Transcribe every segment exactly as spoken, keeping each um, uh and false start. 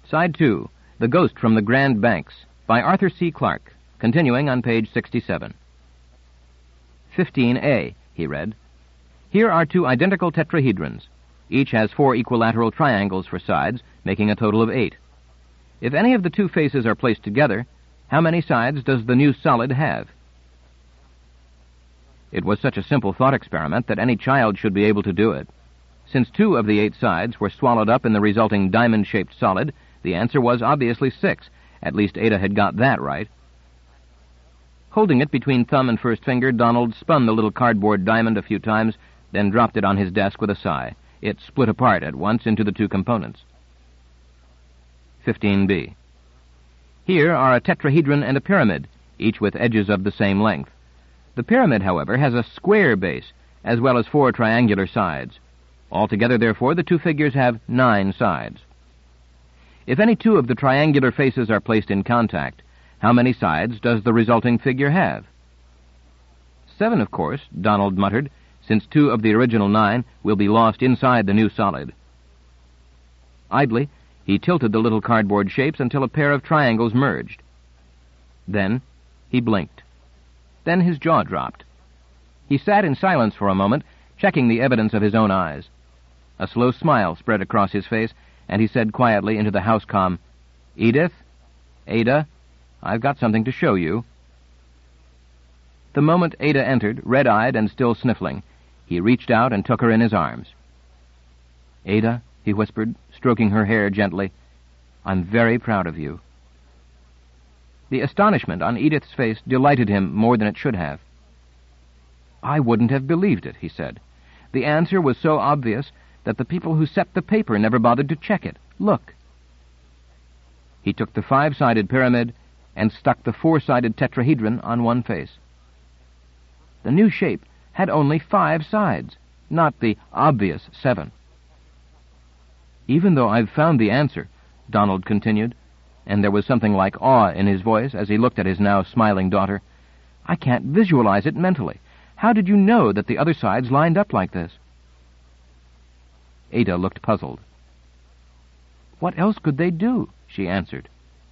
Side two, The Ghost from the Grand Banks, by Arthur C. Clarke, continuing on page sixty-seven. fifteen A, he read. Here are two identical tetrahedrons. Each has four equilateral triangles for sides, making a total of eight. If any of the two faces are placed together, how many sides does the new solid have? It was such a simple thought experiment that any child should be able to do it. Since two of the eight sides were swallowed up in the resulting diamond-shaped solid, the answer was obviously six. At least Ada had got that right. Holding it between thumb and first finger, Donald spun the little cardboard diamond a few times, then dropped it on his desk with a sigh. It split apart at once into the two components. fifteen B. Here are a tetrahedron and a pyramid, each with edges of the same length. The pyramid, however, has a square base, as well as four triangular sides. Altogether, therefore, the two figures have nine sides. If any two of the triangular faces are placed in contact, how many sides does the resulting figure have? Seven, of course, Donald muttered, since two of the original nine will be lost inside the new solid. Idly, he tilted the little cardboard shapes until a pair of triangles merged. Then he blinked. Then his jaw dropped. He sat in silence for a moment, checking the evidence of his own eyes. A slow smile spread across his face, and he said quietly into the house-comm, "Edith? Ada? I've got something to show you." The moment Ada entered, red-eyed and still sniffling, he reached out and took her in his arms. "Ada," he whispered, stroking her hair gently, "I'm very proud of you." The astonishment on Edith's face delighted him more than it should have. "I wouldn't have believed it," he said. "The answer was so obvious that the people who set the paper never bothered to check it. Look." He took the five-sided pyramid and stuck the four-sided tetrahedron on one face. The new shape had only five sides, not the obvious seven. "Even though I've found the answer," Donald continued, and there was something like awe in his voice as he looked at his now smiling daughter, "I can't visualize it mentally. How did you know that the other sides lined up like this?" Ada looked puzzled. "What else could they do?" she answered.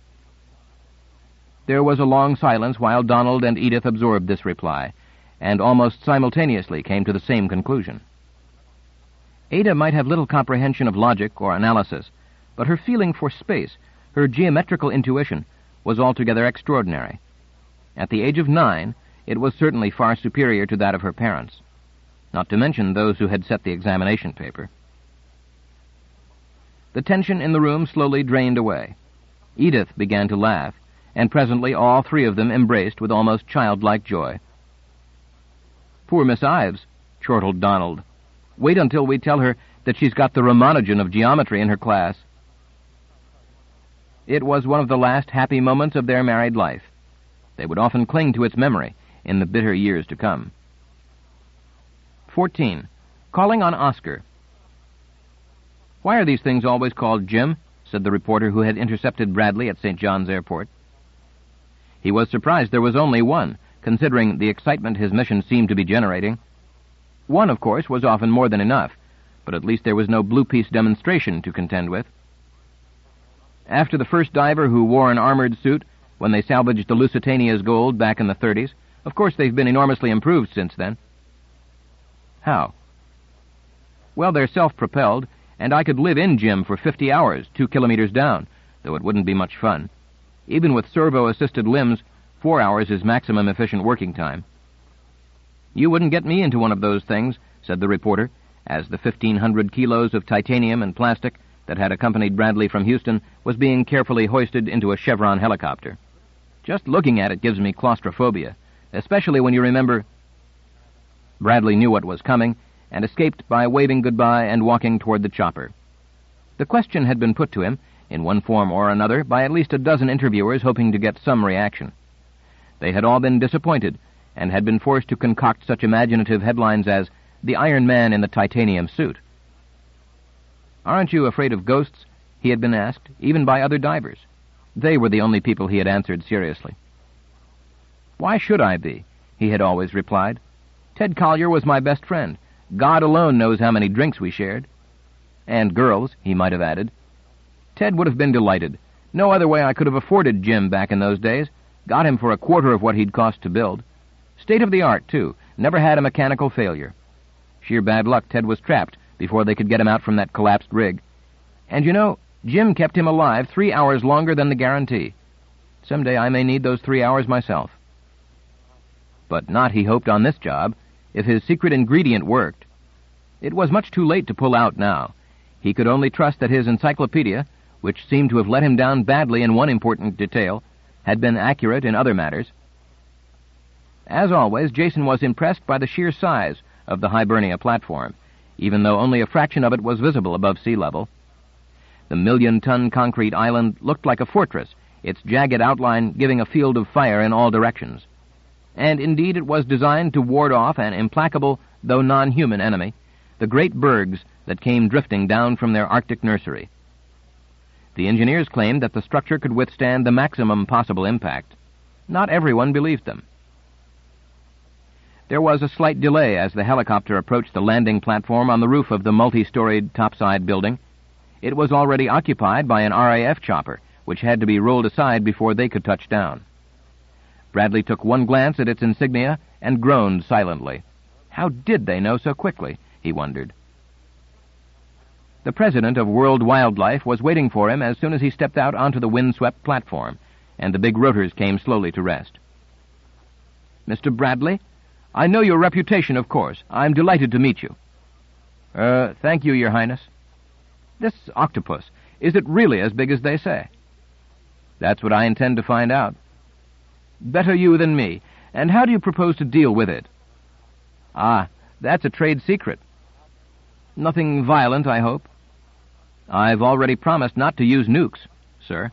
There was a long silence while Donald and Edith absorbed this reply, and almost simultaneously came to the same conclusion. Ada might have little comprehension of logic or analysis, but her feeling for space, her geometrical intuition, was altogether extraordinary. At the age of nine, it was certainly far superior to that of her parents, not to mention those who had set the examination paper. The tension in the room slowly drained away. Edith began to laugh, and presently all three of them embraced with almost childlike joy. "Poor Miss Ives," chortled Donald. "Wait until we tell her that she's got the Ramanujan of geometry in her class." It was one of the last happy moments of their married life. They would often cling to its memory in the bitter years to come. fourteen. Calling on Oscar. "Why are these things always called Jim?" said the reporter who had intercepted Bradley at Saint John's Airport. He was surprised there was only one, considering the excitement his mission seemed to be generating. One, of course, was often more than enough, but at least there was no blue-piece demonstration to contend with. After the first diver who wore an armored suit when they salvaged the Lusitania's gold back in the thirties, of course they've been enormously improved since then. How? Well, they're self-propelled, and I could live in Jim for fifty hours, two kilometers down, though it wouldn't be much fun. Even with servo-assisted limbs, four hours is maximum efficient working time. "You wouldn't get me into one of those things," said the reporter, as the fifteen hundred kilos of titanium and plastic that had accompanied Bradley from Houston was being carefully hoisted into a Chevron helicopter. "Just looking at it gives me claustrophobia, especially when you remember—" Bradley knew what was coming, and escaped by waving goodbye and walking toward the chopper. The question had been put to him, in one form or another, by at least a dozen interviewers hoping to get some reaction. They had all been disappointed, and had been forced to concoct such imaginative headlines as, "The Iron Man in the Titanium Suit." "Aren't you afraid of ghosts?" he had been asked, even by other divers. They were the only people he had answered seriously. "Why should I be?" he had always replied. "Ted Collier was my best friend. God alone knows how many drinks we shared." And girls, he might have added. Ted would have been delighted. No other way I could have afforded Jim back in those days. Got him for a quarter of what he'd cost to build. State-of-the-art, too. Never had a mechanical failure. Sheer bad luck Ted was trapped before they could get him out from that collapsed rig. And you know, Jim kept him alive three hours longer than the guarantee. Someday I may need those three hours myself. But not, he hoped, on this job, if his secret ingredient worked. It was much too late to pull out now. He could only trust that his encyclopedia, which seemed to have let him down badly in one important detail, had been accurate in other matters. As always, Jason was impressed by the sheer size of the Hibernia platform, even though only a fraction of it was visible above sea level. The million-ton concrete island looked like a fortress, its jagged outline giving a field of fire in all directions. And indeed it was designed to ward off an implacable, though non-human enemy, the great bergs that came drifting down from their Arctic nursery. The engineers claimed that the structure could withstand the maximum possible impact. Not everyone believed them. There was a slight delay as the helicopter approached the landing platform on the roof of the multi-storied topside building. It was already occupied by an R A F chopper, which had to be rolled aside before they could touch down. Bradley took one glance at its insignia and groaned silently. How did they know so quickly, he wondered. The president of World Wildlife was waiting for him as soon as he stepped out onto the windswept platform, and the big rotors came slowly to rest. Mister Bradley, I know your reputation, of course. I'm delighted to meet you. Uh, thank you, Your Highness. This octopus, is it really as big as they say? That's what I intend to find out. Better you than me. And how do you propose to deal with it? Ah, that's a trade secret. Nothing violent, I hope. I've already promised not to use nukes, sir.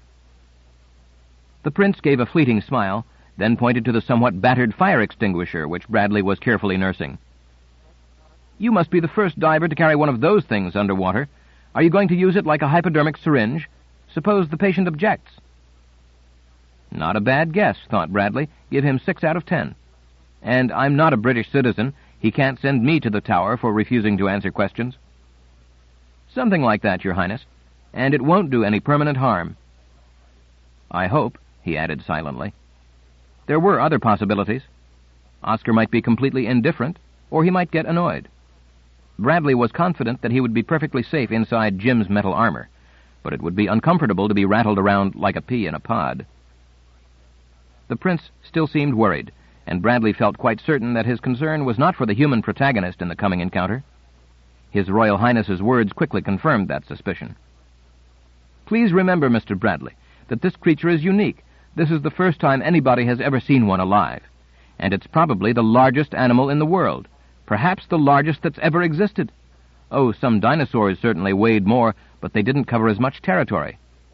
The prince gave a fleeting smile, then pointed to the somewhat battered fire extinguisher which Bradley was carefully nursing. You must be the first diver to carry one of those things underwater. Are you going to use it like a hypodermic syringe? Suppose the patient objects. Not a bad guess, thought Bradley. Give him six out of ten. And I'm not a British citizen. He can't send me to the tower for refusing to answer questions. Something like that, Your Highness. And it won't do any permanent harm. I hope, he added silently. There were other possibilities. Oscar might be completely indifferent, or he might get annoyed. Bradley was confident that he would be perfectly safe inside Jim's metal armor, but it would be uncomfortable to be rattled around like a pea in a pod. The prince still seemed worried, and Bradley felt quite certain that his concern was not for the human protagonist in the coming encounter. His Royal Highness's words quickly confirmed that suspicion. Please remember, Mister Bradley, that this creature is unique. This is the first time anybody has ever seen one alive, and it's probably the largest animal in the world, perhaps the largest that's ever existed. Oh, some dinosaurs certainly weighed more, but they didn't cover as much territory.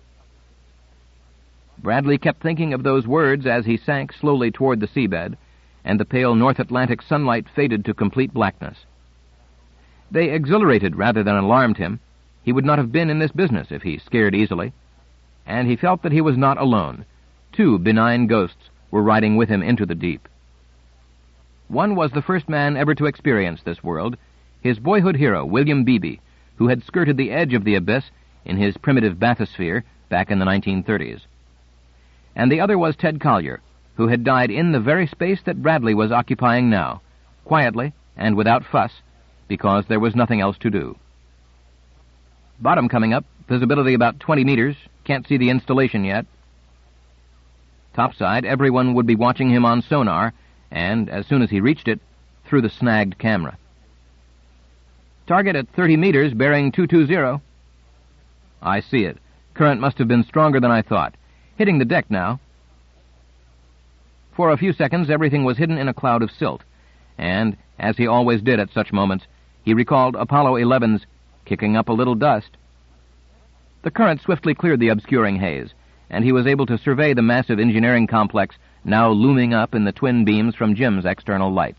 Bradley kept thinking of those words as he sank slowly toward the seabed, and the pale North Atlantic sunlight faded to complete blackness. They exhilarated rather than alarmed him. He would not have been in this business if he scared easily, and he felt that he was not alone. Two benign ghosts were riding with him into the deep. One was the first man ever to experience this world, his boyhood hero, William Beebe, who had skirted the edge of the abyss in his primitive bathysphere back in the nineteen thirties. And the other was Ted Collier, who had died in the very space that Bradley was occupying now, quietly and without fuss, because there was nothing else to do. Bottom coming up, visibility about twenty meters, can't see the installation yet. Topside, everyone would be watching him on sonar, and, as soon as he reached it, through the snagged camera. Target at thirty meters, bearing two two zero. I see it. Current must have been stronger than I thought. Hitting the deck now. For a few seconds, everything was hidden in a cloud of silt, and, as he always did at such moments, he recalled Apollo eleven's kicking up a little dust. The current swiftly cleared the obscuring haze, and he was able to survey the massive engineering complex now looming up in the twin beams from Jim's external lights.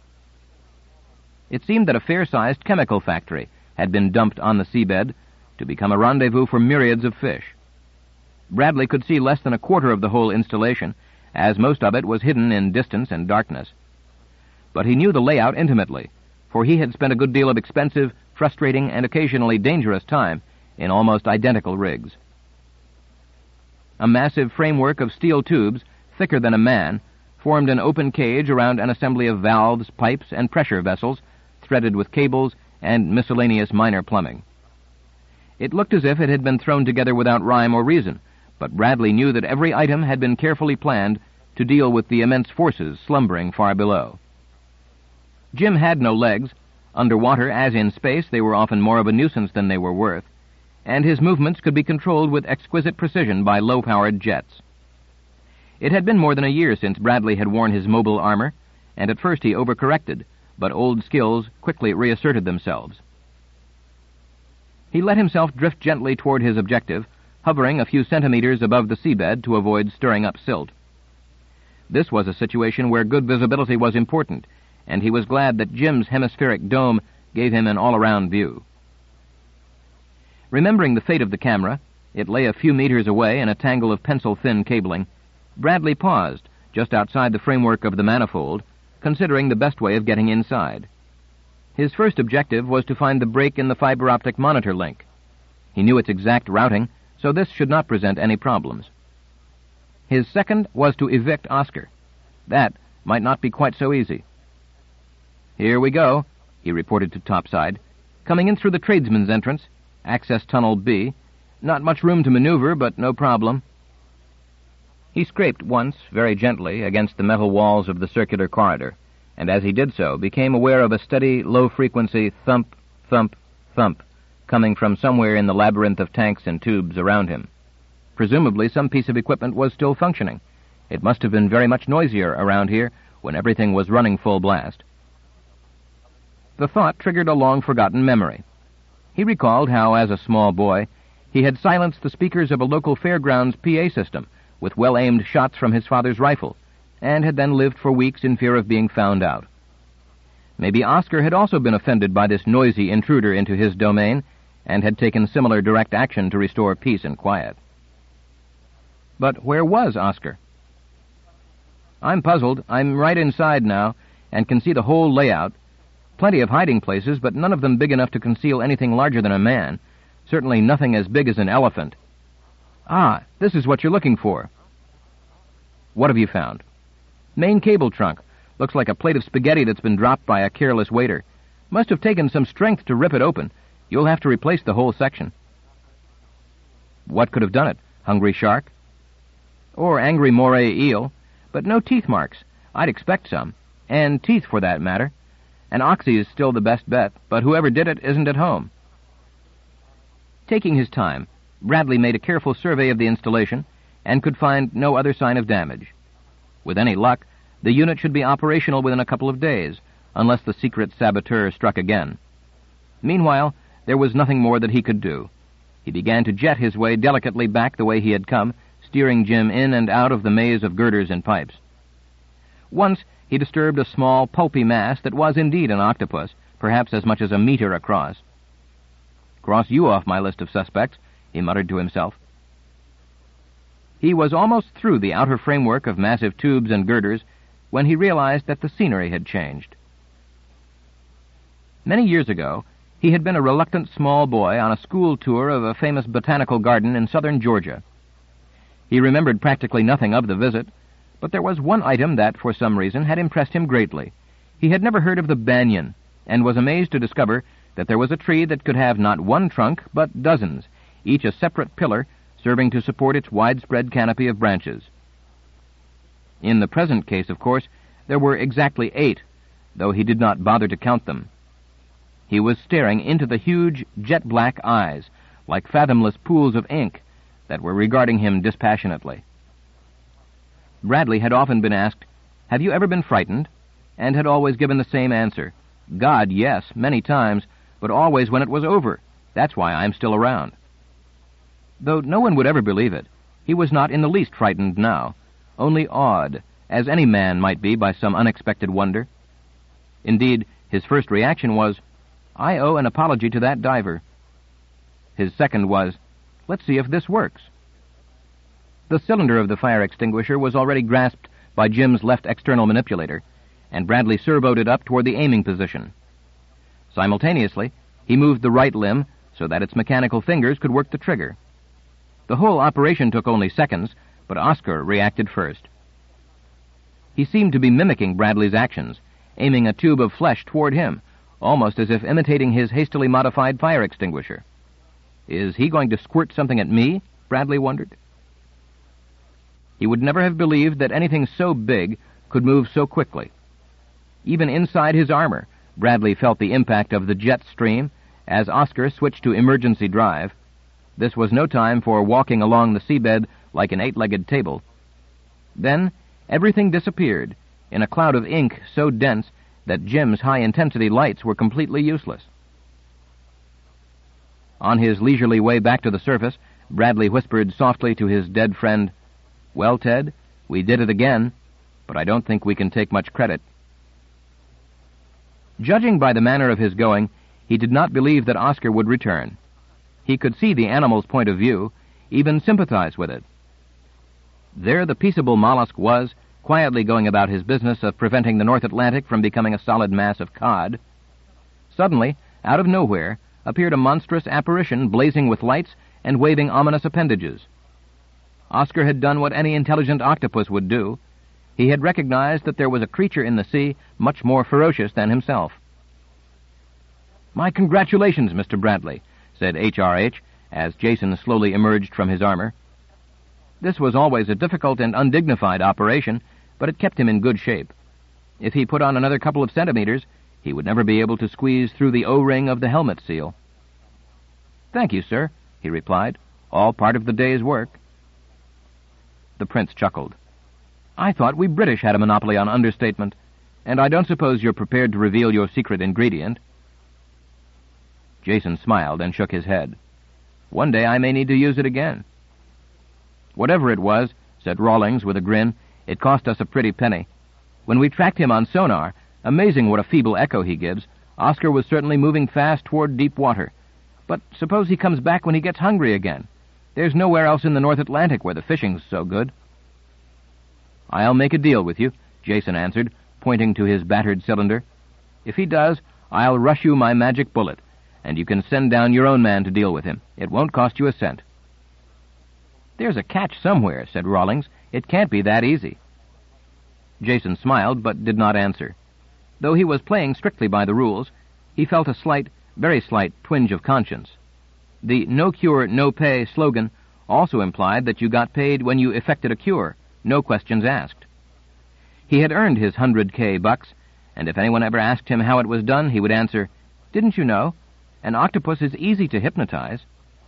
It seemed that a fair-sized chemical factory had been dumped on the seabed to become a rendezvous for myriads of fish. Bradley could see less than a quarter of the whole installation, as most of it was hidden in distance and darkness. But he knew the layout intimately, for he had spent a good deal of expensive, frustrating, and occasionally dangerous time in almost identical rigs. A massive framework of steel tubes, thicker than a man, formed an open cage around an assembly of valves, pipes, and pressure vessels, threaded with cables and miscellaneous minor plumbing. It looked as if it had been thrown together without rhyme or reason, but Bradley knew that every item had been carefully planned to deal with the immense forces slumbering far below. Jim had no legs. Underwater, as in space, they were often more of a nuisance than they were worth, and his movements could be controlled with exquisite precision by low-powered jets. It had been more than a year since Bradley had worn his mobile armor, and at first he overcorrected, but old skills quickly reasserted themselves. He let himself drift gently toward his objective, hovering a few centimeters above the seabed to avoid stirring up silt. This was a situation where good visibility was important, and he was glad that Jim's hemispheric dome gave him an all-around view. Remembering the fate of the camera, it lay a few meters away in a tangle of pencil-thin cabling, Bradley paused just outside the framework of the manifold, considering the best way of getting inside. His first objective was to find the break in the fiber-optic monitor link. He knew its exact routing, so this should not present any problems. His second was to evict Oscar. That might not be quite so easy. "Here we go," he reported to topside. "Coming in through the tradesman's entrance, access tunnel B. Not much room to maneuver, but no problem." He scraped once, very gently, against the metal walls of the circular corridor, and as he did so, became aware of a steady, low-frequency thump, thump, thump, coming from somewhere in the labyrinth of tanks and tubes around him. Presumably some piece of equipment was still functioning. It must have been very much noisier around here when everything was running full blast. The thought triggered a long-forgotten memory. He recalled how, as a small boy, he had silenced the speakers of a local fairgrounds P A system with well-aimed shots from his father's rifle, and had then lived for weeks in fear of being found out. Maybe Oscar had also been offended by this noisy intruder into his domain, and had taken similar direct action to restore peace and quiet. But where was Oscar? "I'm puzzled. I'm right inside now, and can see the whole layout. Plenty of hiding places, but none of them big enough to conceal anything larger than a man. Certainly nothing as big as an elephant. Ah, this is what you're looking for." "What have you found?" "Main cable trunk. Looks like a plate of spaghetti that's been dropped by a careless waiter. Must have taken some strength to rip it open. You'll have to replace the whole section." "What could have done it? Hungry shark?" "Or angry moray eel. But no teeth marks. I'd expect some. And teeth, for that matter. An oxy is still the best bet, but whoever did it isn't at home." Taking his time, Bradley made a careful survey of the installation and could find no other sign of damage. With any luck, the unit should be operational within a couple of days, unless the secret saboteur struck again. Meanwhile, there was nothing more that he could do. He began to jet his way delicately back the way he had come, steering Jim in and out of the maze of girders and pipes. Once he disturbed a small, pulpy mass that was indeed an octopus, perhaps as much as a meter across. "Cross you off my list of suspects," he muttered to himself. He was almost through the outer framework of massive tubes and girders when he realized that the scenery had changed. Many years ago, he had been a reluctant small boy on a school tour of a famous botanical garden in southern Georgia. He remembered practically nothing of the visit, but there was one item that, for some reason, had impressed him greatly. He had never heard of the banyan, and was amazed to discover that there was a tree that could have not one trunk, but dozens, each a separate pillar, serving to support its widespread canopy of branches. In the present case, of course, there were exactly eight, though he did not bother to count them. He was staring into the huge, jet-black eyes, like fathomless pools of ink, that were regarding him dispassionately. Bradley had often been asked, "Have you ever been frightened?" and had always given the same answer, "God, yes, many times, but always when it was over. That's why I'm still around." Though no one would ever believe it, he was not in the least frightened now, only awed, as any man might be by some unexpected wonder. Indeed, his first reaction was, "I owe an apology to that diver." His second was, "Let's see if this works." The cylinder of the fire extinguisher was already grasped by Jim's left external manipulator, and Bradley servoed it up toward the aiming position. Simultaneously, he moved the right limb so that its mechanical fingers could work the trigger. The whole operation took only seconds, but Oscar reacted first. He seemed to be mimicking Bradley's actions, aiming a tube of flesh toward him, almost as if imitating his hastily modified fire extinguisher. Is he going to squirt something at me? Bradley wondered. He would never have believed that anything so big could move so quickly. Even inside his armor, Bradley felt the impact of the jet stream as Oscar switched to emergency drive. This was no time for walking along the seabed like an eight-legged table. Then everything disappeared in a cloud of ink so dense that Jim's high-intensity lights were completely useless. On his leisurely way back to the surface, Bradley whispered softly to his dead friend, "Well, Ted, we did it again, but I don't think we can take much credit." Judging by the manner of his going, he did not believe that Oscar would return. He could see the animal's point of view, even sympathize with it. There the peaceable mollusk was, quietly going about his business of preventing the North Atlantic from becoming a solid mass of cod. Suddenly, out of nowhere, appeared a monstrous apparition blazing with lights and waving ominous appendages. Oscar had done what any intelligent octopus would do. He had recognized that there was a creature in the sea much more ferocious than himself. "My congratulations, Mister Bradley," said H R H as Jason slowly emerged from his armor. This was always a difficult and undignified operation, but it kept him in good shape. If he put on another couple of centimeters, he would never be able to squeeze through the O-ring of the helmet seal. "Thank you, sir," he replied. "All part of the day's work." The prince chuckled. "I thought we British had a monopoly on understatement, and I don't suppose you're prepared to reveal your secret ingredient." Jason smiled and shook his head. "One day I may need to use it again." "Whatever it was," said Rawlings with a grin, "it cost us a pretty penny. When we tracked him on sonar, amazing what a feeble echo he gives, Oscar was certainly moving fast toward deep water. But suppose he comes back when he gets hungry again? There's nowhere else in the North Atlantic where the fishing's so good." "I'll make a deal with you," Jason answered, pointing to his battered cylinder. "If he does, I'll rush you my magic bullet, and you can send down your own man to deal with him. It won't cost you a cent." "There's a catch somewhere," said Rawlings. "It can't be that easy." Jason smiled, but did not answer. Though he was playing strictly by the rules, he felt a slight, very slight, twinge of conscience. The no cure, no pay slogan also implied that you got paid when you effected a cure, no questions asked. He had earned his hundred K bucks, and if anyone ever asked him how it was done, he would answer, "Didn't you know? An octopus is easy to hypnotize."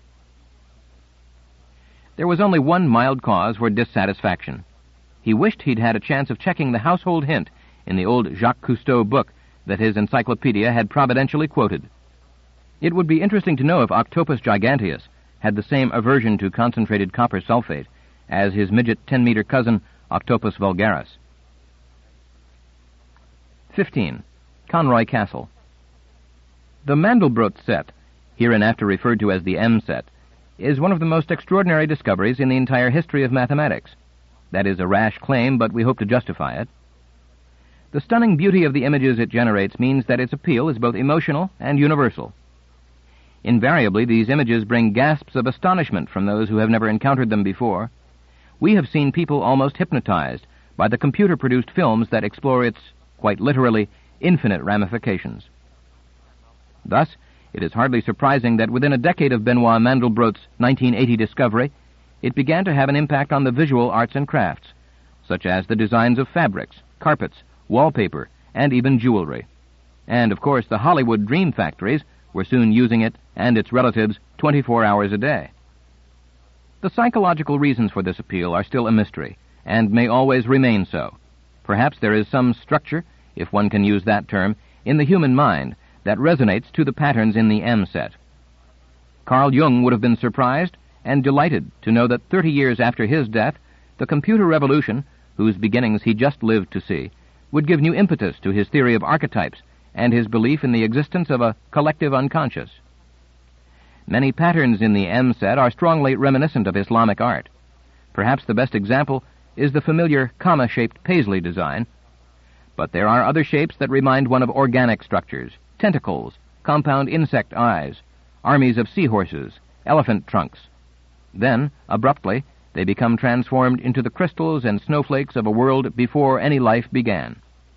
There was only one mild cause for dissatisfaction. He wished he'd had a chance of checking the household hint in the old Jacques Cousteau book that his encyclopedia had providentially quoted. It would be interesting to know if Octopus giganteus had the same aversion to concentrated copper sulfate as his midget ten-meter cousin, Octopus vulgaris. Fifteen. Conroy Castle. The Mandelbrot set, hereinafter referred to as the M set, is one of the most extraordinary discoveries in the entire history of mathematics. That is a rash claim, but we hope to justify it. The stunning beauty of the images it generates means that its appeal is both emotional and universal. Invariably, these images bring gasps of astonishment from those who have never encountered them before. We have seen people almost hypnotized by the computer-produced films that explore its, quite literally, infinite ramifications. Thus, it is hardly surprising that within a decade of Benoit Mandelbrot's nineteen eighty discovery, it began to have an impact on the visual arts and crafts, such as the designs of fabrics, carpets, wallpaper, and even jewelry. And, of course, the Hollywood dream factories were soon using it and its relatives twenty-four hours a day. The psychological reasons for this appeal are still a mystery, and may always remain so. Perhaps there is some structure, if one can use that term, in the human mind that resonates to the patterns in the M set. Carl Jung would have been surprised and delighted to know that thirty years after his death, the computer revolution, whose beginnings he just lived to see, would give new impetus to his theory of archetypes and his belief in the existence of a collective unconscious. Many patterns in the M set are strongly reminiscent of Islamic art. Perhaps the best example is the familiar comma-shaped paisley design. But there are other shapes that remind one of organic structures, tentacles, compound insect eyes, armies of seahorses, elephant trunks. Then, abruptly, they become transformed into the crystals and snowflakes of a world before any life began.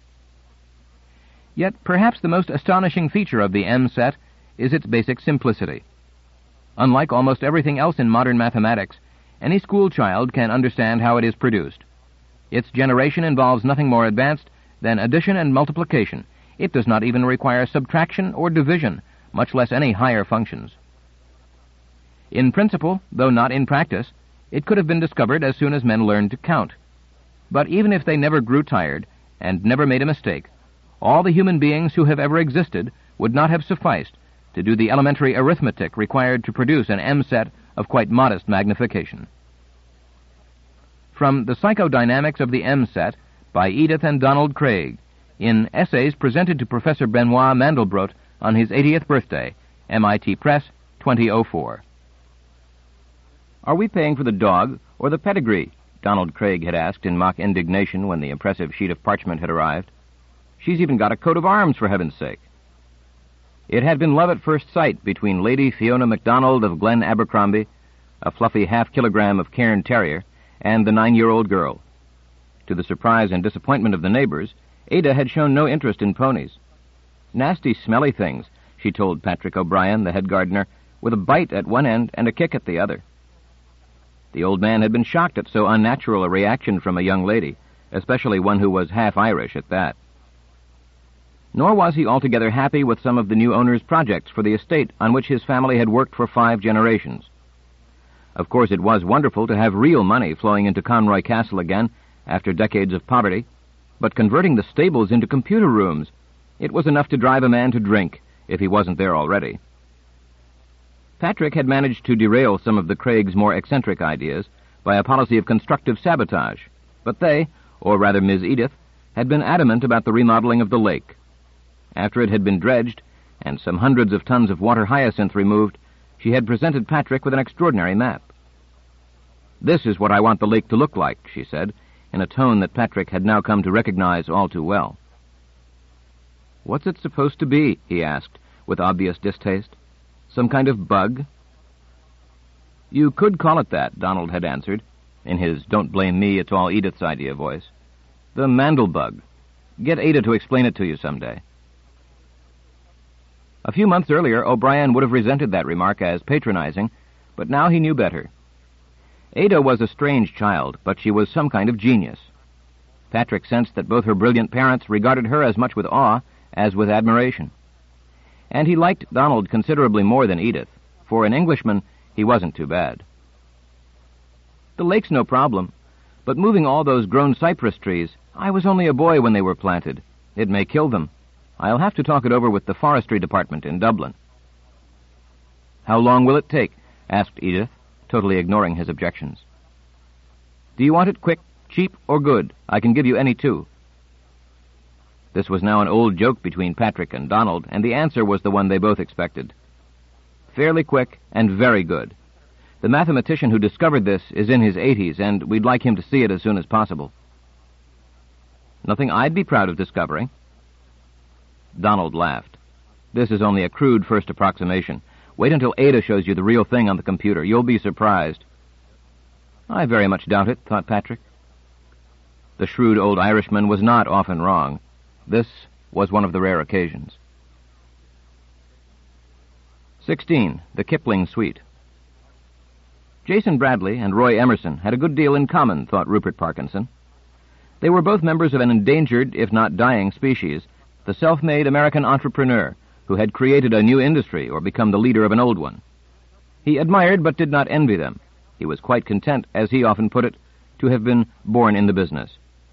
Yet perhaps the most astonishing feature of the M set is its basic simplicity. Unlike almost everything else in modern mathematics, any school child can understand how it is produced. Its generation involves nothing more advanced than addition and multiplication. It does not even require subtraction or division, much less any higher functions. In principle, though not in practice, it could have been discovered as soon as men learned to count. But even if they never grew tired and never made a mistake, all the human beings who have ever existed would not have sufficed to do the elementary arithmetic required to produce an M set of quite modest magnification. From The Psychodynamics of the M set by Edith and Donald Craig, in Essays presented to Professor Benoit Mandelbrot on his eightieth birthday, M I T Press, twenty oh four. "Are we paying for the dog or the pedigree?" Donald Craig had asked in mock indignation when the impressive sheet of parchment had arrived. "She's even got a coat of arms, for heaven's sake." It had been love at first sight between Lady Fiona MacDonald of Glen Abercrombie, a fluffy half-kilogram of Cairn Terrier, and the nine-year-old girl. To the surprise and disappointment of the neighbors, Ada had shown no interest in ponies. "Nasty, smelly things," she told Patrick O'Brien, the head gardener, with a bite at one end and a kick at the other. The old man had been shocked at so unnatural a reaction from a young lady, especially one who was half Irish at that. Nor was he altogether happy with some of the new owner's projects for the estate on which his family had worked for five generations. Of course, it was wonderful to have real money flowing into Conroy Castle again after decades of poverty, but converting the stables into computer rooms, it was enough to drive a man to drink if he wasn't there already. Patrick had managed to derail some of the Craigs' more eccentric ideas by a policy of constructive sabotage, but they, or rather Miss Edith, had been adamant about the remodeling of the lake. After it had been dredged, and some hundreds of tons of water hyacinth removed, she had presented Patrick with an extraordinary map. "This is what I want the lake to look like," she said, in a tone that Patrick had now come to recognize all too well. "What's it supposed to be?" he asked, with obvious distaste. "Some kind of bug?" "You could call it that," Donald had answered, in his don't blame me, it's all Edith's idea voice. "The Mandelbug. Get Ada to explain it to you someday." A few months earlier, O'Brien would have resented that remark as patronizing, but now he knew better. Ada was a strange child, but she was some kind of genius. Patrick sensed that both her brilliant parents regarded her as much with awe as with admiration. And he liked Donald considerably more than Edith. For an Englishman, he wasn't too bad. "The lake's no problem, but moving all those grown cypress trees, I was only a boy when they were planted. It may kill them. I'll have to talk it over with the forestry department in Dublin." "How long will it take?" asked Edith, totally ignoring his objections. "Do you want it quick, cheap, or good? I can give you any two." This was now an old joke between Patrick and Donald, and the answer was the one they both expected. "Fairly quick and very good. The mathematician who discovered this is in his eighties, and we'd like him to see it as soon as possible." "Nothing I'd be proud of discovering." Donald laughed. "This is only a crude first approximation. Wait until Ada shows you the real thing on the computer. You'll be surprised." "I very much doubt it," thought Patrick. The shrewd old Irishman was not often wrong. This was one of the rare occasions. Sixteen, The Kipling Suite. Jason Bradley and Roy Emerson had a good deal in common, thought Rupert Parkinson. They were both members of an endangered, if not dying, species, the self-made American entrepreneur who had created a new industry or become the leader of an old one. He admired but did not envy them. He was quite content, as he often put it, to have been born in the business.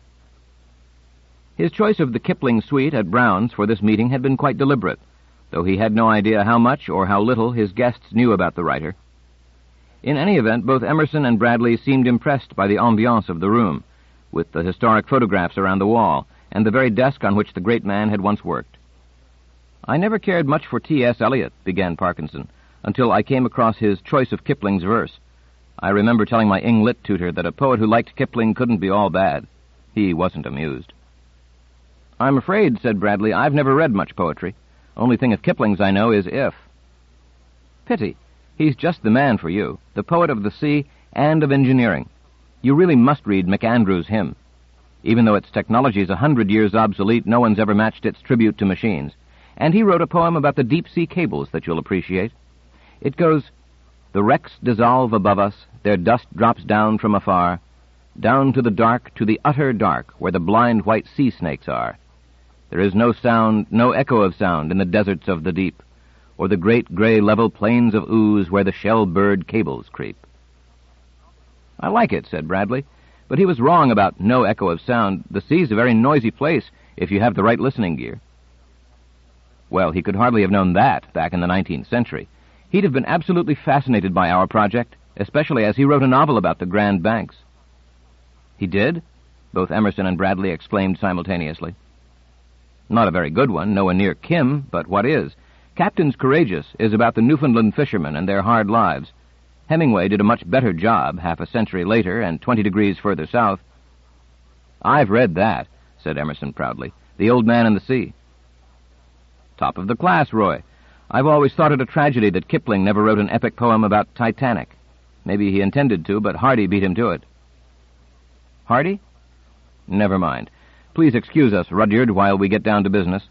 His choice of the Kipling suite at Brown's for this meeting had been quite deliberate, though he had no idea how much or how little his guests knew about the writer. In any event, both Emerson and Bradley seemed impressed by the ambiance of the room, with the historic photographs around the wall, and the very desk on which the great man had once worked. "I never cared much for T S Eliot, began Parkinson, until I came across his choice of Kipling's verse. I remember telling my Eng Lit tutor that a poet who liked Kipling couldn't be all bad. He wasn't amused." "I'm afraid," said Bradley, "I've never read much poetry. Only thing of Kipling's I know is If." Pity. He's just the man for you, the poet of the sea and of engineering. You really must read MacAndrew's hymn. Even though its technology is a hundred years obsolete, no one's ever matched its tribute to machines. And he wrote a poem about the deep-sea cables that you'll appreciate. It goes, "The wrecks dissolve above us, their dust drops down from afar, down to the dark, to the utter dark, where the blind white sea snakes are. There is no sound, no echo of sound in the deserts of the deep, or the great gray level plains of ooze where the shell-bird cables creep." "I like it," said Bradley, "but he was wrong about no echo of sound. The sea's a very noisy place if you have the right listening gear." Well, he could hardly have known that back in the nineteenth century. He'd have been absolutely fascinated by our project, especially as he wrote a novel about the Grand Banks. "He did?" both Emerson and Bradley exclaimed simultaneously. "Not a very good one, nowhere near Kim, but what is? Captains Courageous is about the Newfoundland fishermen and their hard lives. Hemingway did a much better job half a century later and twenty degrees further south." "I've read that," said Emerson proudly. "The Old Man and the Sea." "Top of the class, Roy. I've always thought it a tragedy that Kipling never wrote an epic poem about Titanic. Maybe he intended to, but Hardy beat him to it." "Hardy? Never mind. Please excuse us, Rudyard, while we get down to business."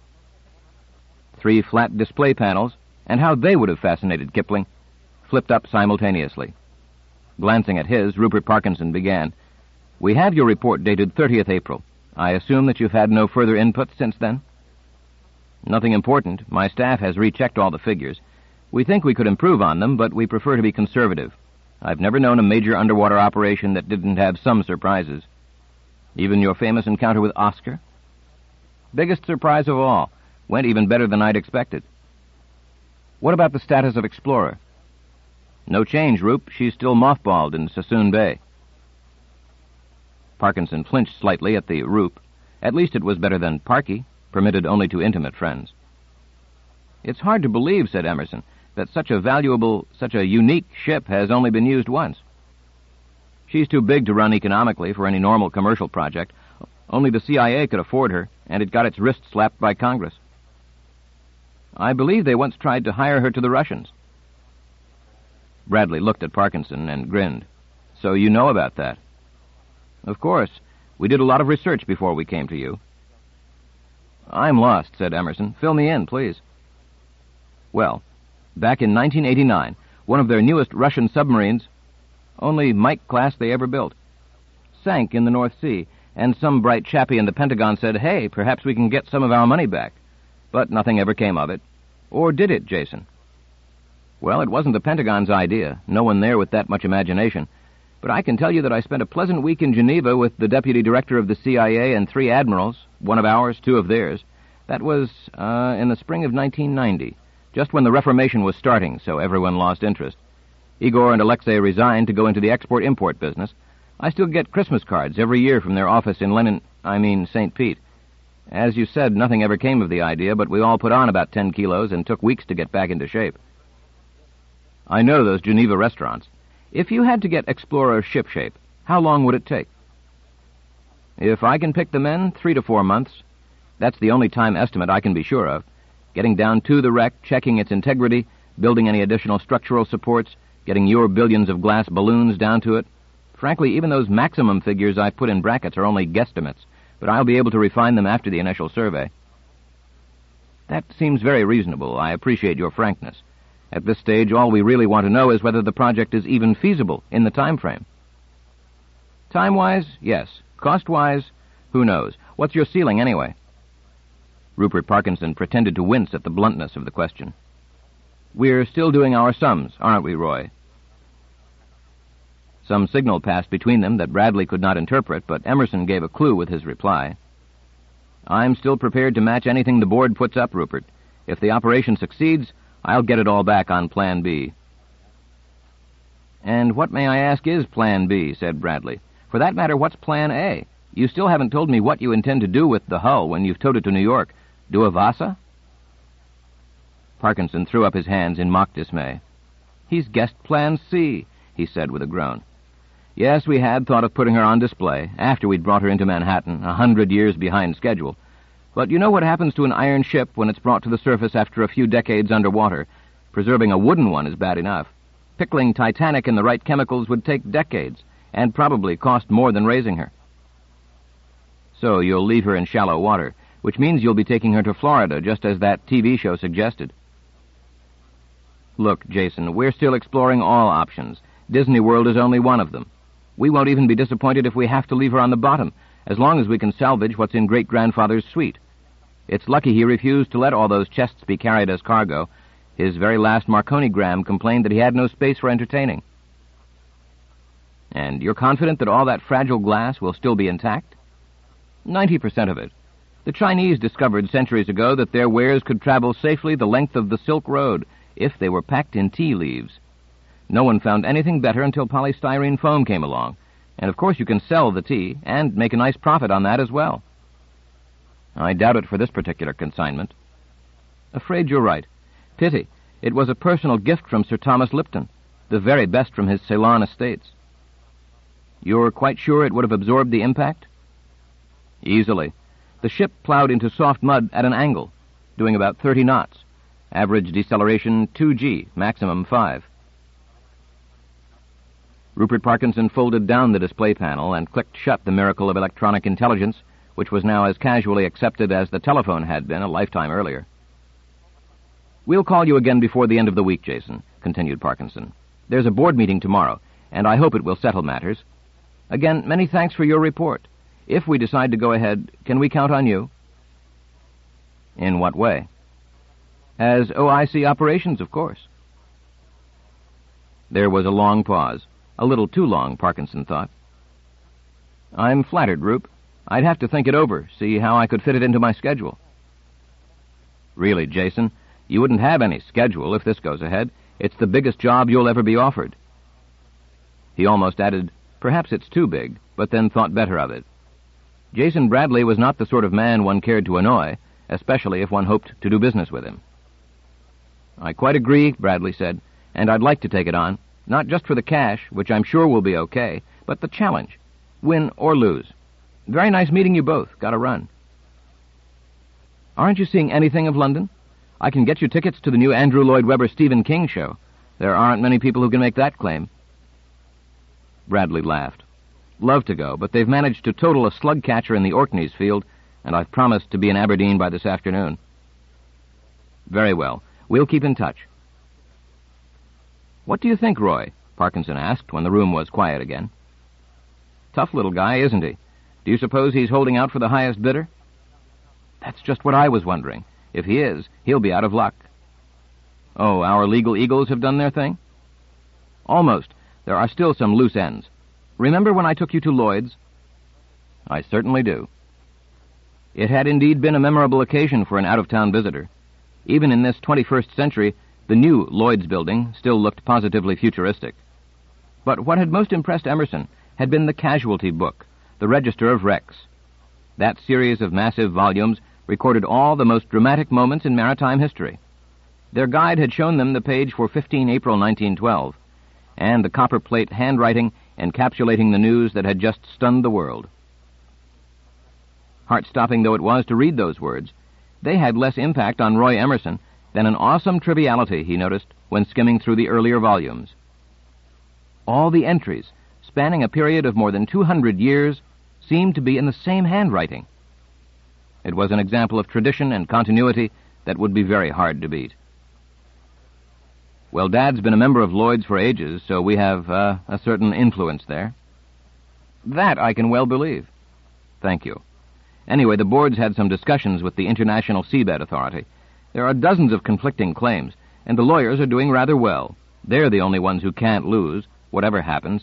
Three flat display panels, and how they would have fascinated Kipling, flipped up simultaneously. Glancing at his, Rupert Parkinson began, "We have your report dated thirtieth April. I assume that you've had no further input since then?" "Nothing important. My staff has rechecked all the figures. We think we could improve on them, but we prefer to be conservative. I've never known a major underwater operation that didn't have some surprises." "Even your famous encounter with Oscar?" "Biggest surprise of all. Went even better than I'd expected." "What about the status of Explorer?" "No change, Roop. She's still mothballed in Sassoon Bay." Parkinson flinched slightly at the Roop. At least it was better than Parky, permitted only to intimate friends. "It's hard to believe," said Emerson, "that such a valuable, such a unique ship has only been used once." "She's too big to run economically for any normal commercial project. Only the C I A could afford her, and it got its wrist slapped by Congress." "I believe they once tried to hire her to the Russians." Bradley looked at Parkinson and grinned. "So you know about that?" "Of course. We did a lot of research before we came to you." "I'm lost," said Emerson. "Fill me in, please." "Well, back in nineteen eighty-nine, one of their newest Russian submarines, only Mike class they ever built, sank in the North Sea, and some bright chappie in the Pentagon said, 'Hey, perhaps we can get some of our money back.' But nothing ever came of it. Or did it, Jason?" "Well, it wasn't the Pentagon's idea. No one there with that much imagination. But I can tell you that I spent a pleasant week in Geneva with the deputy director of the C I A and three admirals, one of ours, two of theirs. That was uh, in the spring of nineteen ninety, just when the Reformation was starting, so everyone lost interest. Igor and Alexei resigned to go into the export-import business. I still get Christmas cards every year from their office in Lenin, I mean Saint Pete. As you said, nothing ever came of the idea, but we all put on about ten kilos and took weeks to get back into shape." "I know those Geneva restaurants. If you had to get Explorer shipshape, how long would it take?" "If I can pick the men, three to four months. That's the only time estimate I can be sure of. Getting down to the wreck, checking its integrity, building any additional structural supports, getting your billions of glass balloons down to it. Frankly, even those maximum figures I put in brackets are only guesstimates, but I'll be able to refine them after the initial survey." "That seems very reasonable. I appreciate your frankness. At this stage, all we really want to know is whether the project is even feasible in the time frame." "Time-wise, yes. Cost-wise, who knows? What's your ceiling, anyway?" Rupert Parkinson pretended to wince at the bluntness of the question. "We're still doing our sums, aren't we, Roy?" Some signal passed between them that Bradley could not interpret, but Emerson gave a clue with his reply. "I'm still prepared to match anything the board puts up, Rupert. If the operation succeeds, I'll get it all back on Plan B." "And what, may I ask, is Plan B?" said Bradley. "For that matter, what's Plan A? You still haven't told me what you intend to do with the hull when you've towed it to New York. Do a Vasa?" Parkinson threw up his hands in mock dismay. "He's guessed Plan C," he said with a groan. "Yes, we had thought of putting her on display, after we'd brought her into Manhattan, a hundred years behind schedule. But you know what happens to an iron ship when it's brought to the surface after a few decades underwater. Preserving a wooden one is bad enough. Pickling Titanic in the right chemicals would take decades, and probably cost more than raising her. So you'll leave her in shallow water, which means you'll be taking her to Florida, just as that T V show suggested. Look, Jason, we're still exploring all options. Disney World is only one of them. We won't even be disappointed if we have to leave her on the bottom, as long as we can salvage what's in Great-Grandfather's suite. It's lucky he refused to let all those chests be carried as cargo. His very last Marconigram complained that he had no space for entertaining. And you're confident that all that fragile glass will still be intact? Ninety percent of it. The Chinese discovered centuries ago that their wares could travel safely the length of the Silk Road if they were packed in tea leaves. No one found anything better until polystyrene foam came along. And of course you can sell the tea and make a nice profit on that as well. I doubt it for this particular consignment. Afraid you're right. Pity. It was a personal gift from Sir Thomas Lipton, the very best from his Ceylon estates. You're quite sure it would have absorbed the impact? Easily. The ship plowed into soft mud at an angle, doing about thirty knots. Average deceleration two G, maximum five. Rupert Parkinson folded down the display panel and clicked shut the miracle of electronic intelligence, which was now as casually accepted as the telephone had been a lifetime earlier. We'll call you again before the end of the week, Jason, continued Parkinson. There's a board meeting tomorrow, and I hope it will settle matters. Again, many thanks for your report. If we decide to go ahead, can we count on you? In what way? As O I C operations, of course. There was a long pause. A little too long, Parkinson thought. I'm flattered, Roop. I'd have to think it over, see how I could fit it into my schedule. Really, Jason, you wouldn't have any schedule if this goes ahead. It's the biggest job you'll ever be offered. He almost added, perhaps it's too big, but then thought better of it. Jason Bradley was not the sort of man one cared to annoy, especially if one hoped to do business with him. I quite agree, Bradley said, and I'd like to take it on, not just for the cash, which I'm sure will be okay, but the challenge. Win or lose. Very nice meeting you both. Gotta run. Aren't you seeing anything of London? I can get you tickets to the new Andrew Lloyd Webber Stephen King show. There aren't many people who can make that claim. Bradley laughed. Love to go, but they've managed to total a slug catcher in the Orkneys field, and I've promised to be in Aberdeen by this afternoon. Very well. We'll keep in touch. What do you think, Roy? Parkinson asked when the room was quiet again. Tough little guy, isn't he? Do you suppose he's holding out for the highest bidder? That's just what I was wondering. If he is, he'll be out of luck. Oh, our legal eagles have done their thing? Almost. There are still some loose ends. Remember when I took you to Lloyd's? I certainly do. It had indeed been a memorable occasion for an out-of-town visitor. Even in this twenty-first century, the new Lloyd's building still looked positively futuristic. But what had most impressed Emerson had been the Casualty book, the Register of Wrecks. That series of massive volumes recorded all the most dramatic moments in maritime history. Their guide had shown them the page for the fifteenth of April nineteen twelve, and the copperplate handwriting encapsulating the news that had just stunned the world. Heart-stopping though it was to read those words, they had less impact on Roy Emerson than an awesome triviality he noticed when skimming through the earlier volumes. All the entries, spanning a period of more than two hundred years, seemed to be in the same handwriting. It was an example of tradition and continuity that would be very hard to beat. Well, Dad's been a member of Lloyd's for ages, so we have uh, a certain influence there. That I can well believe. Thank you. Anyway, the board's had some discussions with the International Seabed Authority. There are dozens of conflicting claims, and the lawyers are doing rather well. They're the only ones who can't lose, whatever happens.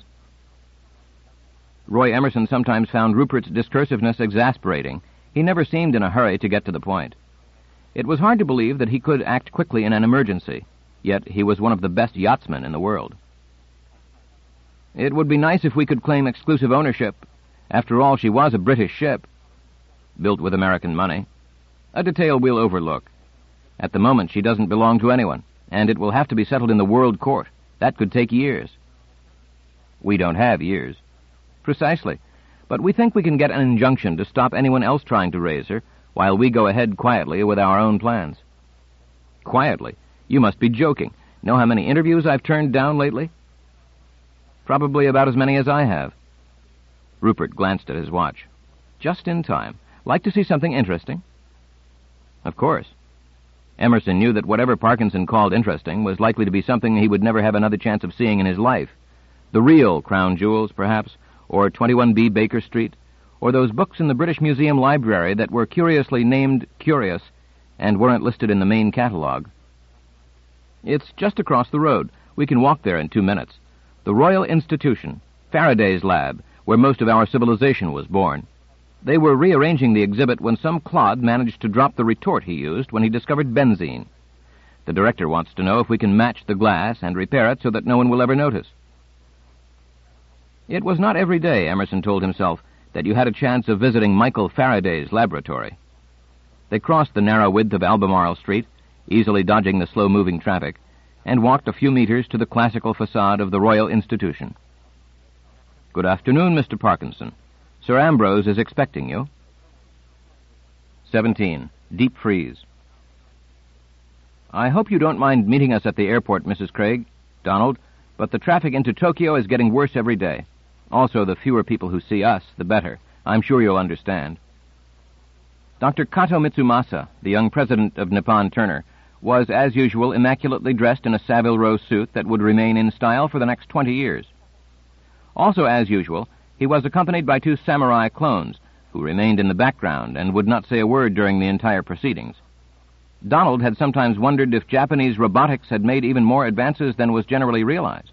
Roy Emerson sometimes found Rupert's discursiveness exasperating. He never seemed in a hurry to get to the point. It was hard to believe that he could act quickly in an emergency, yet he was one of the best yachtsmen in the world. It would be nice if we could claim exclusive ownership. After all, she was a British ship, built with American money. A detail we'll overlook. At the moment, she doesn't belong to anyone, and it will have to be settled in the World Court. That could take years. We don't have years. Precisely. But we think we can get an injunction to stop anyone else trying to raise her, while we go ahead quietly with our own plans. Quietly? You must be joking. Know how many interviews I've turned down lately? Probably about as many as I have. Rupert glanced at his watch. Just in time. Like to see something interesting? Of course. Emerson knew that whatever Parkinson called interesting was likely to be something he would never have another chance of seeing in his life. The real Crown Jewels, perhaps, or twenty-one B Baker Street, or those books in the British Museum Library that were curiously named Curious and weren't listed in the main catalogue. It's just across the road. We can walk there in two minutes. The Royal Institution, Faraday's lab, where most of our civilization was born. They were rearranging the exhibit when some clod managed to drop the retort he used when he discovered benzene. The director wants to know if we can match the glass and repair it so that no one will ever notice. It was not every day, Emerson told himself, that you had a chance of visiting Michael Faraday's laboratory. They crossed the narrow width of Albemarle Street, easily dodging the slow-moving traffic, and walked a few meters to the classical facade of the Royal Institution. Good afternoon, Mister Parkinson. Sir Ambrose is expecting you. Seventeen. Deep freeze. I hope you don't mind meeting us at the airport, Missus Craig, Donald, but the traffic into Tokyo is getting worse every day. Also, the fewer people who see us, the better. I'm sure you'll understand. Doctor Kato Mitsumasa, the young president of Nippon Turner, was, as usual, immaculately dressed in a Savile Row suit that would remain in style for the next twenty years. Also, as usual, he was accompanied by two samurai clones, who remained in the background and would not say a word during the entire proceedings. Donald had sometimes wondered if Japanese robotics had made even more advances than was generally realized.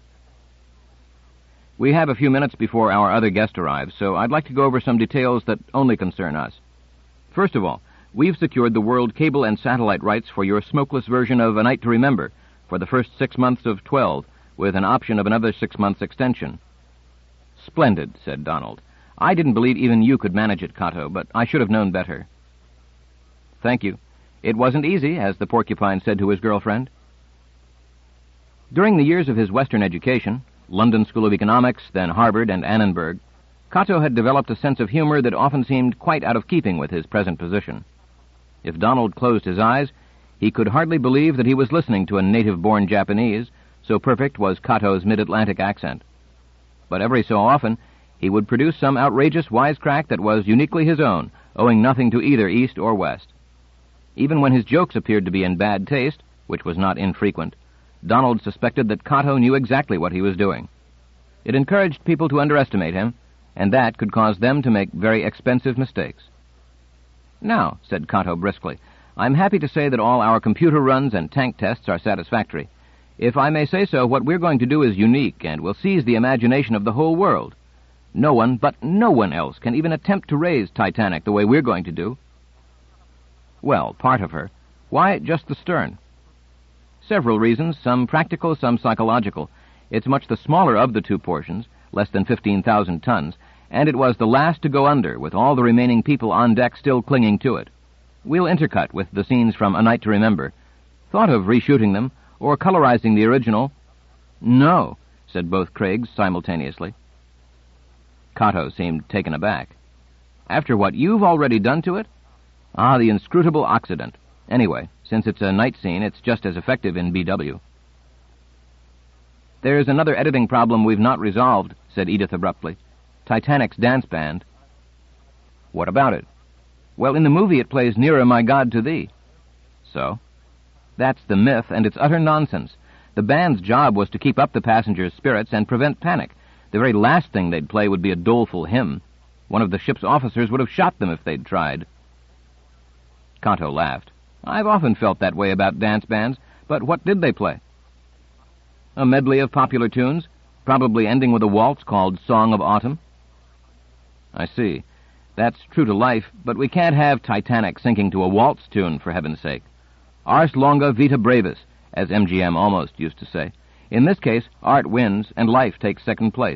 We have a few minutes before our other guest arrives, so I'd like to go over some details that only concern us. First of all, we've secured the world cable and satellite rights for your smokeless version of A Night to Remember for the first six months of twelve, with an option of another six months extension. Splendid, said Donald. I didn't believe even you could manage it, Kato, but I should have known better. Thank you. It wasn't easy, as the porcupine said to his girlfriend. During the years of his Western education, London School of Economics, then Harvard and Annenberg, Kato had developed a sense of humor that often seemed quite out of keeping with his present position. If Donald closed his eyes, he could hardly believe that he was listening to a native-born Japanese, so perfect was Kato's mid-Atlantic accent. But every so often, he would produce some outrageous wisecrack that was uniquely his own, owing nothing to either East or West. Even when his jokes appeared to be in bad taste, which was not infrequent, Donald suspected that Kato knew exactly what he was doing. It encouraged people to underestimate him, and that could cause them to make very expensive mistakes. Now, said Kato briskly, I'm happy to say that all our computer runs and tank tests are satisfactory. If I may say so, what we're going to do is unique and will seize the imagination of the whole world. No one, but no one else, can even attempt to raise Titanic the way we're going to do. Well, part of her. Why just the stern? Several reasons, some practical, some psychological. It's much the smaller of the two portions, less than fifteen thousand tons, and it was the last to go under, with all the remaining people on deck still clinging to it. We'll intercut with the scenes from A Night to Remember. Thought of reshooting them, or colorizing the original? No, said both Craigs simultaneously. Kato seemed taken aback. After what you've already done to it? Ah, the inscrutable Occident. Anyway, since it's a night scene, it's just as effective in B W. There's another editing problem we've not resolved, said Edith abruptly. Titanic's dance band. What about it? Well, in the movie it plays Nearer My God to Thee. So? That's the myth, and it's utter nonsense. The band's job was to keep up the passengers' spirits and prevent panic. The very last thing they'd play would be a doleful hymn. One of the ship's officers would have shot them if they'd tried. Kato laughed. I've often felt that way about dance bands, but what did they play? A medley of popular tunes, probably ending with a waltz called Song of Autumn. I see. That's true to life, but we can't have Titanic sinking to a waltz tune, for heaven's sake. Ars longa vita brevis, as M G M almost used to say. In this case, art wins, and life takes second place.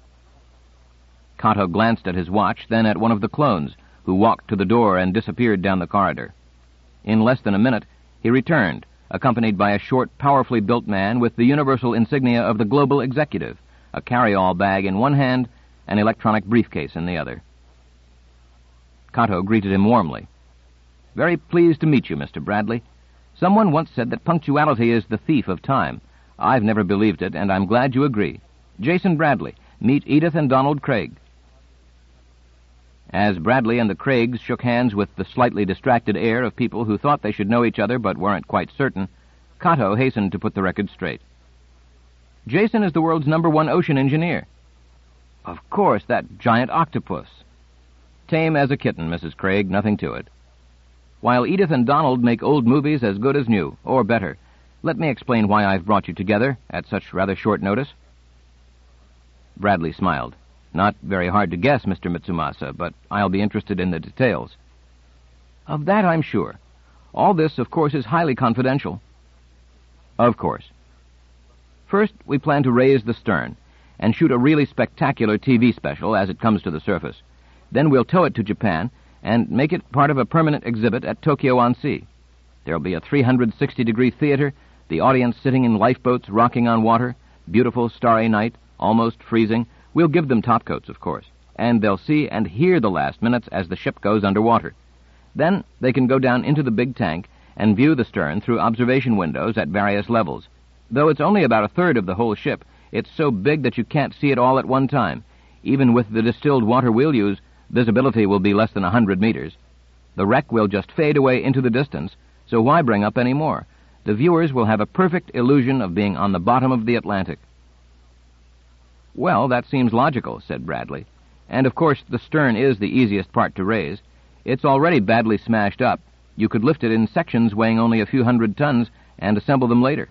Kato glanced at his watch, then at one of the clones, who walked to the door and disappeared down the corridor. In less than a minute, he returned, accompanied by a short, powerfully built man with the universal insignia of the global executive, a carry-all bag in one hand, an electronic briefcase in the other. Kato greeted him warmly. Very pleased to meet you, Mister Bradley. Someone once said that punctuality is the thief of time. I've never believed it, and I'm glad you agree. Jason Bradley, meet Edith and Donald Craig." As Bradley and the Craigs shook hands with the slightly distracted air of people who thought they should know each other but weren't quite certain, Cato hastened to put the record straight. "Jason is the world's number one ocean engineer." "Of course, that giant octopus." "Tame as a kitten, Missus Craig, nothing to it." "While Edith and Donald make old movies as good as new, or better. Let me explain why I've brought you together at such rather short notice." Bradley smiled. "Not very hard to guess, Mister Mitsumasa, but I'll be interested in the details." "Of that I'm sure. All this, of course, is highly confidential." "Of course. First, we plan to raise the stern and shoot a really spectacular T V special as it comes to the surface. Then we'll tow it to Japan and make it part of a permanent exhibit at Tokyo on Sea. There'll be a three hundred sixty degree theater, the audience sitting in lifeboats rocking on water, beautiful starry night, almost freezing. We'll give them topcoats, of course, and they'll see and hear the last minutes as the ship goes underwater. Then they can go down into the big tank and view the stern through observation windows at various levels. Though it's only about a third of the whole ship, it's so big that you can't see it all at one time. Even with the distilled water we'll use, visibility will be less than a hundred meters. The wreck will just fade away into the distance, so why bring up any more? The viewers will have a perfect illusion of being on the bottom of the Atlantic." "Well, that seems logical," said Bradley. "And of course the stern is the easiest part to raise. It's already badly smashed up. You could lift it in sections weighing only a few hundred tons and assemble them later."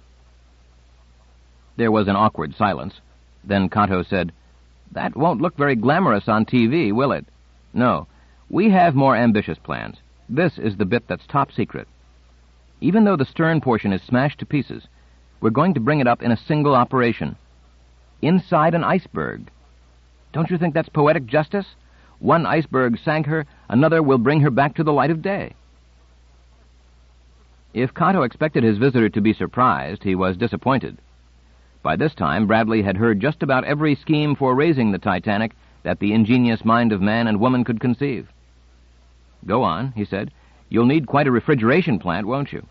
There was an awkward silence. Then Cato said, "That won't look very glamorous on T V, will it? No, we have more ambitious plans. This is the bit that's top secret. Even though the stern portion is smashed to pieces, we're going to bring it up in a single operation. Inside an iceberg. Don't you think that's poetic justice? One iceberg sank her, another will bring her back to the light of day." If Cato expected his visitor to be surprised, he was disappointed. By this time, Bradley had heard just about every scheme for raising the Titanic that the ingenious mind of man and woman could conceive. "Go on," he said. "You'll need quite a refrigeration plant, won't you?"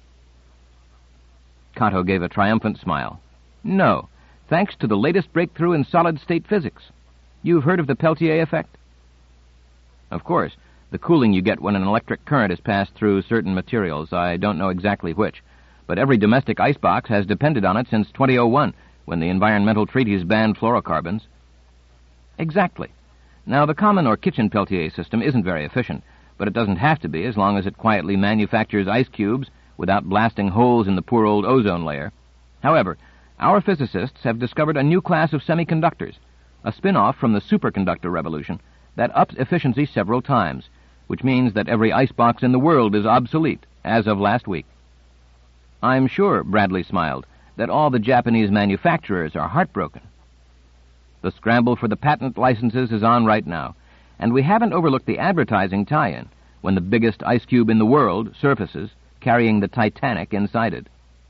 Cato gave a triumphant smile. "No, thanks to the latest breakthrough in solid-state physics. You've heard of the Peltier effect?" "Of course, the cooling you get when an electric current is passed through certain materials. I don't know exactly which, but every domestic icebox has depended on it since twenty oh one, when the environmental treaties banned fluorocarbons." "Exactly. Now, the common or kitchen Peltier system isn't very efficient, but it doesn't have to be as long as it quietly manufactures ice cubes without blasting holes in the poor old ozone layer. However, our physicists have discovered a new class of semiconductors, a spin-off from the superconductor revolution, that ups efficiency several times, which means that every icebox in the world is obsolete, as of last week." "I'm sure," Bradley smiled, "that all the Japanese manufacturers are heartbroken." "The scramble for the patent licenses is on right now, and we haven't overlooked the advertising tie-in when the biggest ice cube in the world surfaces, carrying the Titanic inside it."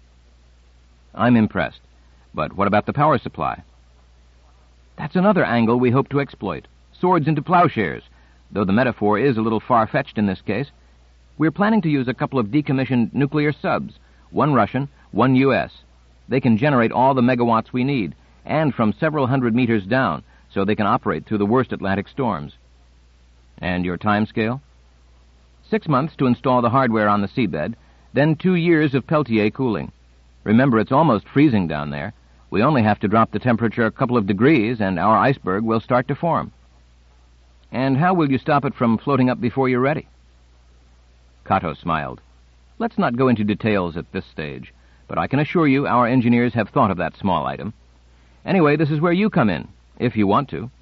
"I'm impressed. But what about the power supply?" "That's another angle we hope to exploit. Swords into plowshares, though the metaphor is a little far-fetched in this case. We're planning to use a couple of decommissioned nuclear subs, one Russian, one U S. They can generate all the megawatts we need, and from several hundred meters down, so they can operate through the worst Atlantic storms." "And your time scale?" Six months to install the hardware on the seabed, then two years of Peltier cooling. Remember, it's almost freezing down there. We only have to drop the temperature a couple of degrees, and our iceberg will start to form." "And how will you stop it from floating up before you're ready?" Cato smiled. "Let's not go into details at this stage, but I can assure you our engineers have thought of that small item. Anyway, this is where you come in, if you want to."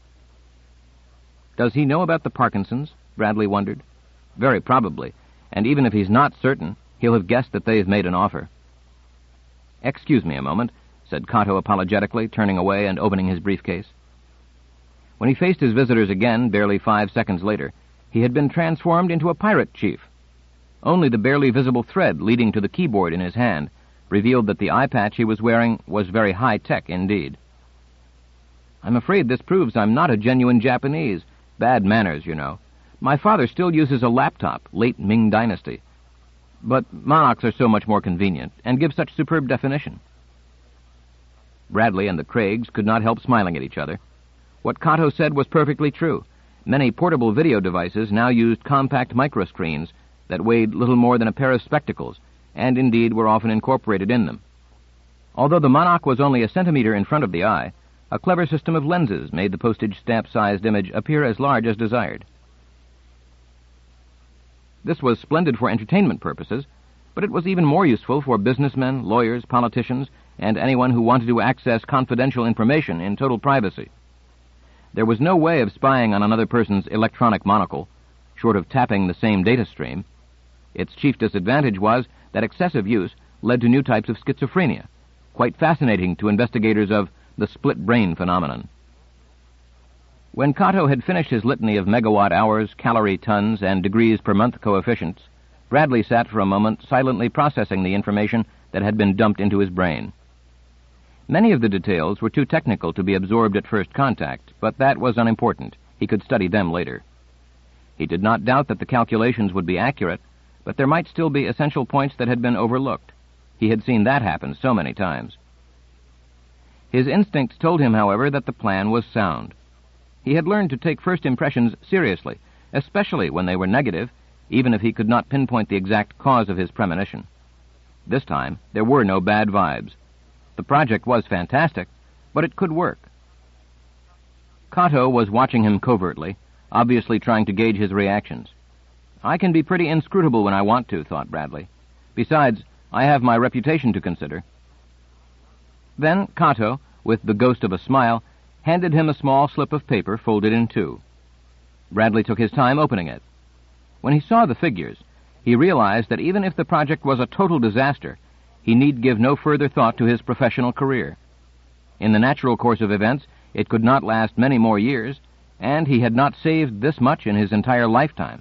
"Does he know about the Parkinsons?" Bradley wondered. "Very probably, and even if he's not certain, he'll have guessed that they've made an offer." "Excuse me a moment," said Cato apologetically, turning away and opening his briefcase. When he faced his visitors again, barely five seconds later, he had been transformed into a pirate chief. Only the barely visible thread leading to the keyboard in his hand revealed that the eye patch he was wearing was very high-tech indeed. "I'm afraid this proves I'm not a genuine Japanese. Bad manners, you know. My father still uses a laptop, late Ming Dynasty. But monocs are so much more convenient, and give such superb definition." Bradley and the Craigs could not help smiling at each other. What Cato said was perfectly true. Many portable video devices now used compact microscreens that weighed little more than a pair of spectacles, and indeed were often incorporated in them. Although the Monarch was only a centimeter in front of the eye, a clever system of lenses made the postage stamp-sized image appear as large as desired. This was splendid for entertainment purposes, but it was even more useful for businessmen, lawyers, politicians, and anyone who wanted to access confidential information in total privacy. There was no way of spying on another person's electronic monocle, short of tapping the same data stream. Its chief disadvantage was that excessive use led to new types of schizophrenia, quite fascinating to investigators of the split-brain phenomenon. When Cato had finished his litany of megawatt hours, calorie tons, and degrees per month coefficients, Bradley sat for a moment silently processing the information that had been dumped into his brain. Many of the details were too technical to be absorbed at first contact, but that was unimportant. He could study them later. He did not doubt that the calculations would be accurate, but there might still be essential points that had been overlooked. He had seen that happen so many times. His instincts told him, however, that the plan was sound. He had learned to take first impressions seriously, especially when they were negative, even if he could not pinpoint the exact cause of his premonition. This time, there were no bad vibes. The project was fantastic, but it could work. Cato was watching him covertly, obviously trying to gauge his reactions. I can be pretty inscrutable when I want to, thought Bradley. Besides, I have my reputation to consider. Then Cato, with the ghost of a smile, handed him a small slip of paper folded in two. Bradley took his time opening it. When he saw the figures, he realized that even if the project was a total disaster, he need give no further thought to his professional career. In the natural course of events, it could not last many more years, and he had not saved this much in his entire lifetime.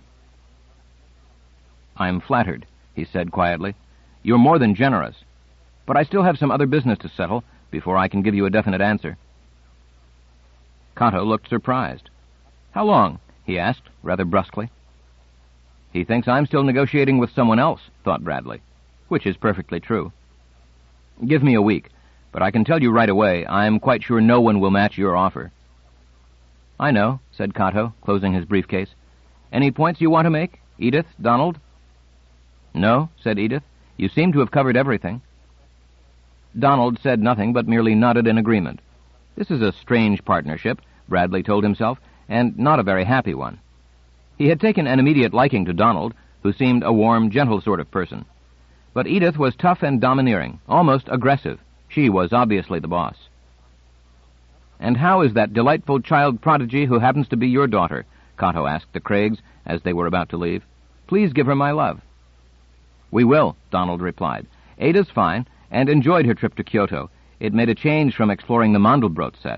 "I'm flattered," he said quietly. "You're more than generous. But I still have some other business to settle before I can give you a definite answer." Cato looked surprised. "How long?" he asked, rather brusquely. "He thinks I'm still negotiating with someone else," thought Bradley, which is perfectly true. "Give me a week, but I can tell you right away I'm quite sure no one will match your offer." "I know," said Cato, closing his briefcase. "Any points you want to make, Edith, Donald?" "No," said Edith. "You seem to have covered everything." Donald said nothing, but merely nodded in agreement. This is a strange partnership, Bradley told himself, and not a very happy one. He had taken an immediate liking to Donald, who seemed a warm, gentle sort of person. But Edith was tough and domineering, almost aggressive. She was obviously the boss. "And how is that delightful child prodigy who happens to be your daughter?" Cato asked the Craigs as they were about to leave. "Please give her my love." "We will," Donald replied. "Ada's fine, and enjoyed her trip to Kyoto. It made a change from exploring the Mandelbrot set."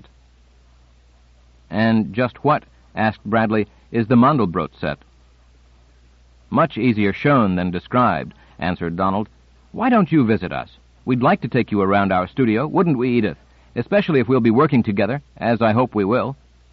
"And just what," asked Bradley, "is the Mandelbrot set?" "Much easier shown than described," answered Donald. "Why don't you visit us? We'd like to take you around our studio, wouldn't we, Edith? Especially if we'll be working together, as I hope we will."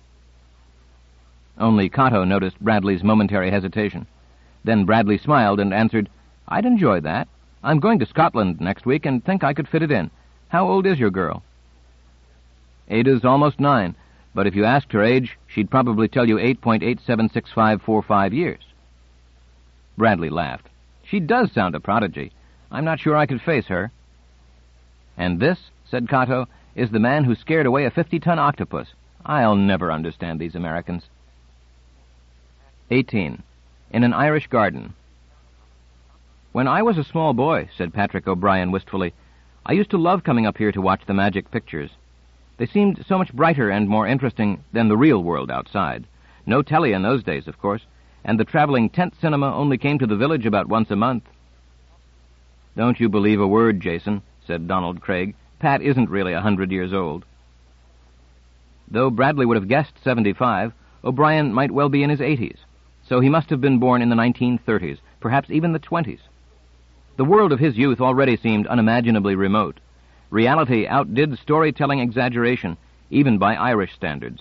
Only Cato noticed Bradley's momentary hesitation. Then Bradley smiled and answered, "I'd enjoy that. I'm going to Scotland next week and think I could fit it in. How old is your girl?" "Ada's almost nine, but if you asked her age, she'd probably tell you eight point eight seven six five four five years. Bradley laughed. "She does sound a prodigy. I'm not sure I could face her." "And this," said Cato, "is the man who scared away a fifty-ton octopus. I'll never understand these Americans." eighteen. In an Irish garden. "When I was a small boy," said Patrick O'Brien wistfully, "I used to love coming up here to watch the magic pictures. They seemed so much brighter and more interesting than the real world outside. No telly in those days, of course, and the traveling tent cinema only came to the village about once a month." "Don't you believe a word, Jason," said Donald Craig. "Pat isn't really a hundred years old." Though Bradley would have guessed seventy-five, O'Brien might well be in his eighties, so he must have been born in the nineteen thirties, perhaps even the twenties. The world of his youth already seemed unimaginably remote. Reality outdid storytelling exaggeration, even by Irish standards.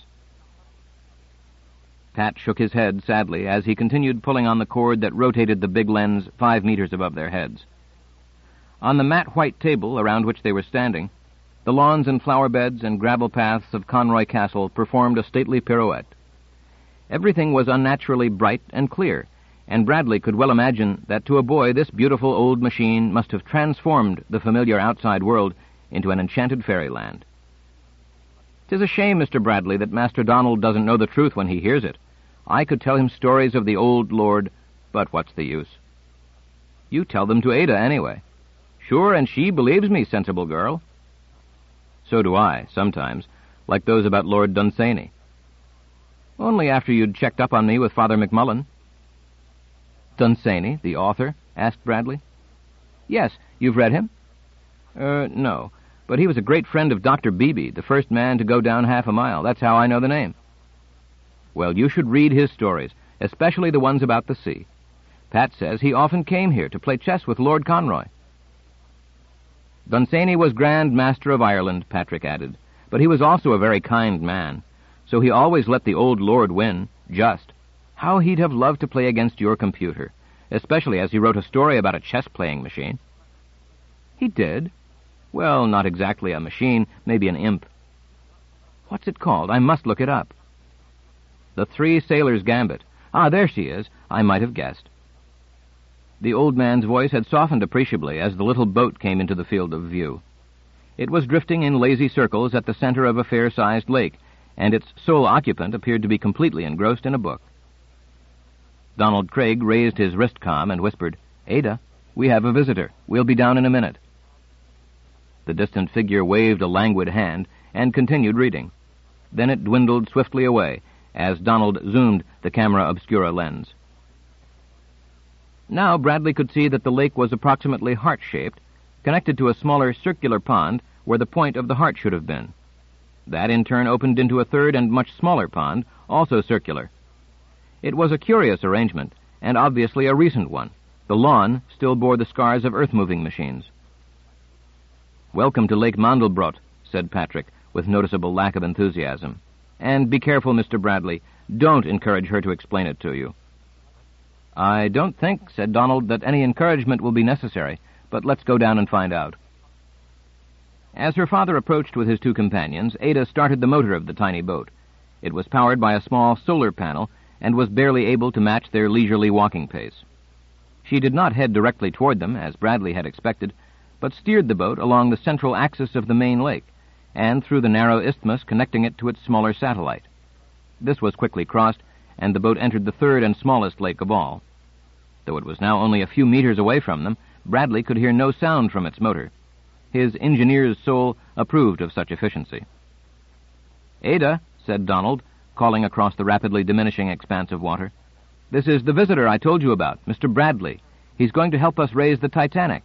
Pat shook his head sadly as he continued pulling on the cord that rotated the big lens five meters above their heads. On the matte white table around which they were standing, the lawns and flower beds and gravel paths of Conroy Castle performed a stately pirouette. Everything was unnaturally bright and clear, and Bradley could well imagine that to a boy this beautiful old machine must have transformed the familiar outside world into an enchanted fairyland. "'Tis a shame, Mister Bradley, that Master Donald doesn't know the truth when he hears it. I could tell him stories of the old lord, but what's the use?" "You tell them to Ada, anyway." "Sure, and she believes me, sensible girl." "So do I, sometimes, like those about Lord Dunsany." "Only after you'd checked up on me with Father McMullen." "Dunsany, the author?" asked Bradley. "Yes, you've read him?" Er, no, but he was a great friend of Doctor Beebe, the first man to go down half a mile. That's how I know the name." "Well, you should read his stories, especially the ones about the sea. Pat says he often came here to play chess with Lord Conroy." "Dunsany was Grand Master of Ireland," Patrick added, "but he was also a very kind man, so he always let the old lord win, just. How he'd have loved to play against your computer, especially as he wrote a story about a chess-playing machine." "He did? Well, not exactly a machine, maybe an imp." "What's it called? I must look it up." "The Three Sailors' Gambit. Ah, there she is. I might have guessed." The old man's voice had softened appreciably as the little boat came into the field of view. It was drifting in lazy circles at the center of a fair-sized lake, and its sole occupant appeared to be completely engrossed in a book. Donald Craig raised his wrist comm and whispered, "Ada, we have a visitor. We'll be down in a minute." The distant figure waved a languid hand and continued reading. Then it dwindled swiftly away as Donald zoomed the camera obscura lens. Now Bradley could see that the lake was approximately heart-shaped, connected to a smaller circular pond where the point of the heart should have been. That in turn opened into a third and much smaller pond, also circular. It was a curious arrangement, and obviously a recent one. The lawn still bore the scars of earth-moving machines. "Welcome to Lake Mandelbrot," said Patrick, with noticeable lack of enthusiasm. "And be careful, Mister Bradley. Don't encourage her to explain it to you." "I don't think," said Donald, "that any encouragement will be necessary, but let's go down and find out." As her father approached with his two companions, Ada started the motor of the tiny boat. It was powered by a small solar panel and was barely able to match their leisurely walking pace. She did not head directly toward them, as Bradley had expected, but steered the boat along the central axis of the main lake, and through the narrow isthmus connecting it to its smaller satellite. This was quickly crossed, and the boat entered the third and smallest lake of all. Though it was now only a few meters away from them, Bradley could hear no sound from its motor. His engineer's soul approved of such efficiency. "Ada," said Donald, calling across the rapidly diminishing expanse of water, "this is the visitor I told you about, Mister Bradley. He's going to help us raise the Titanic."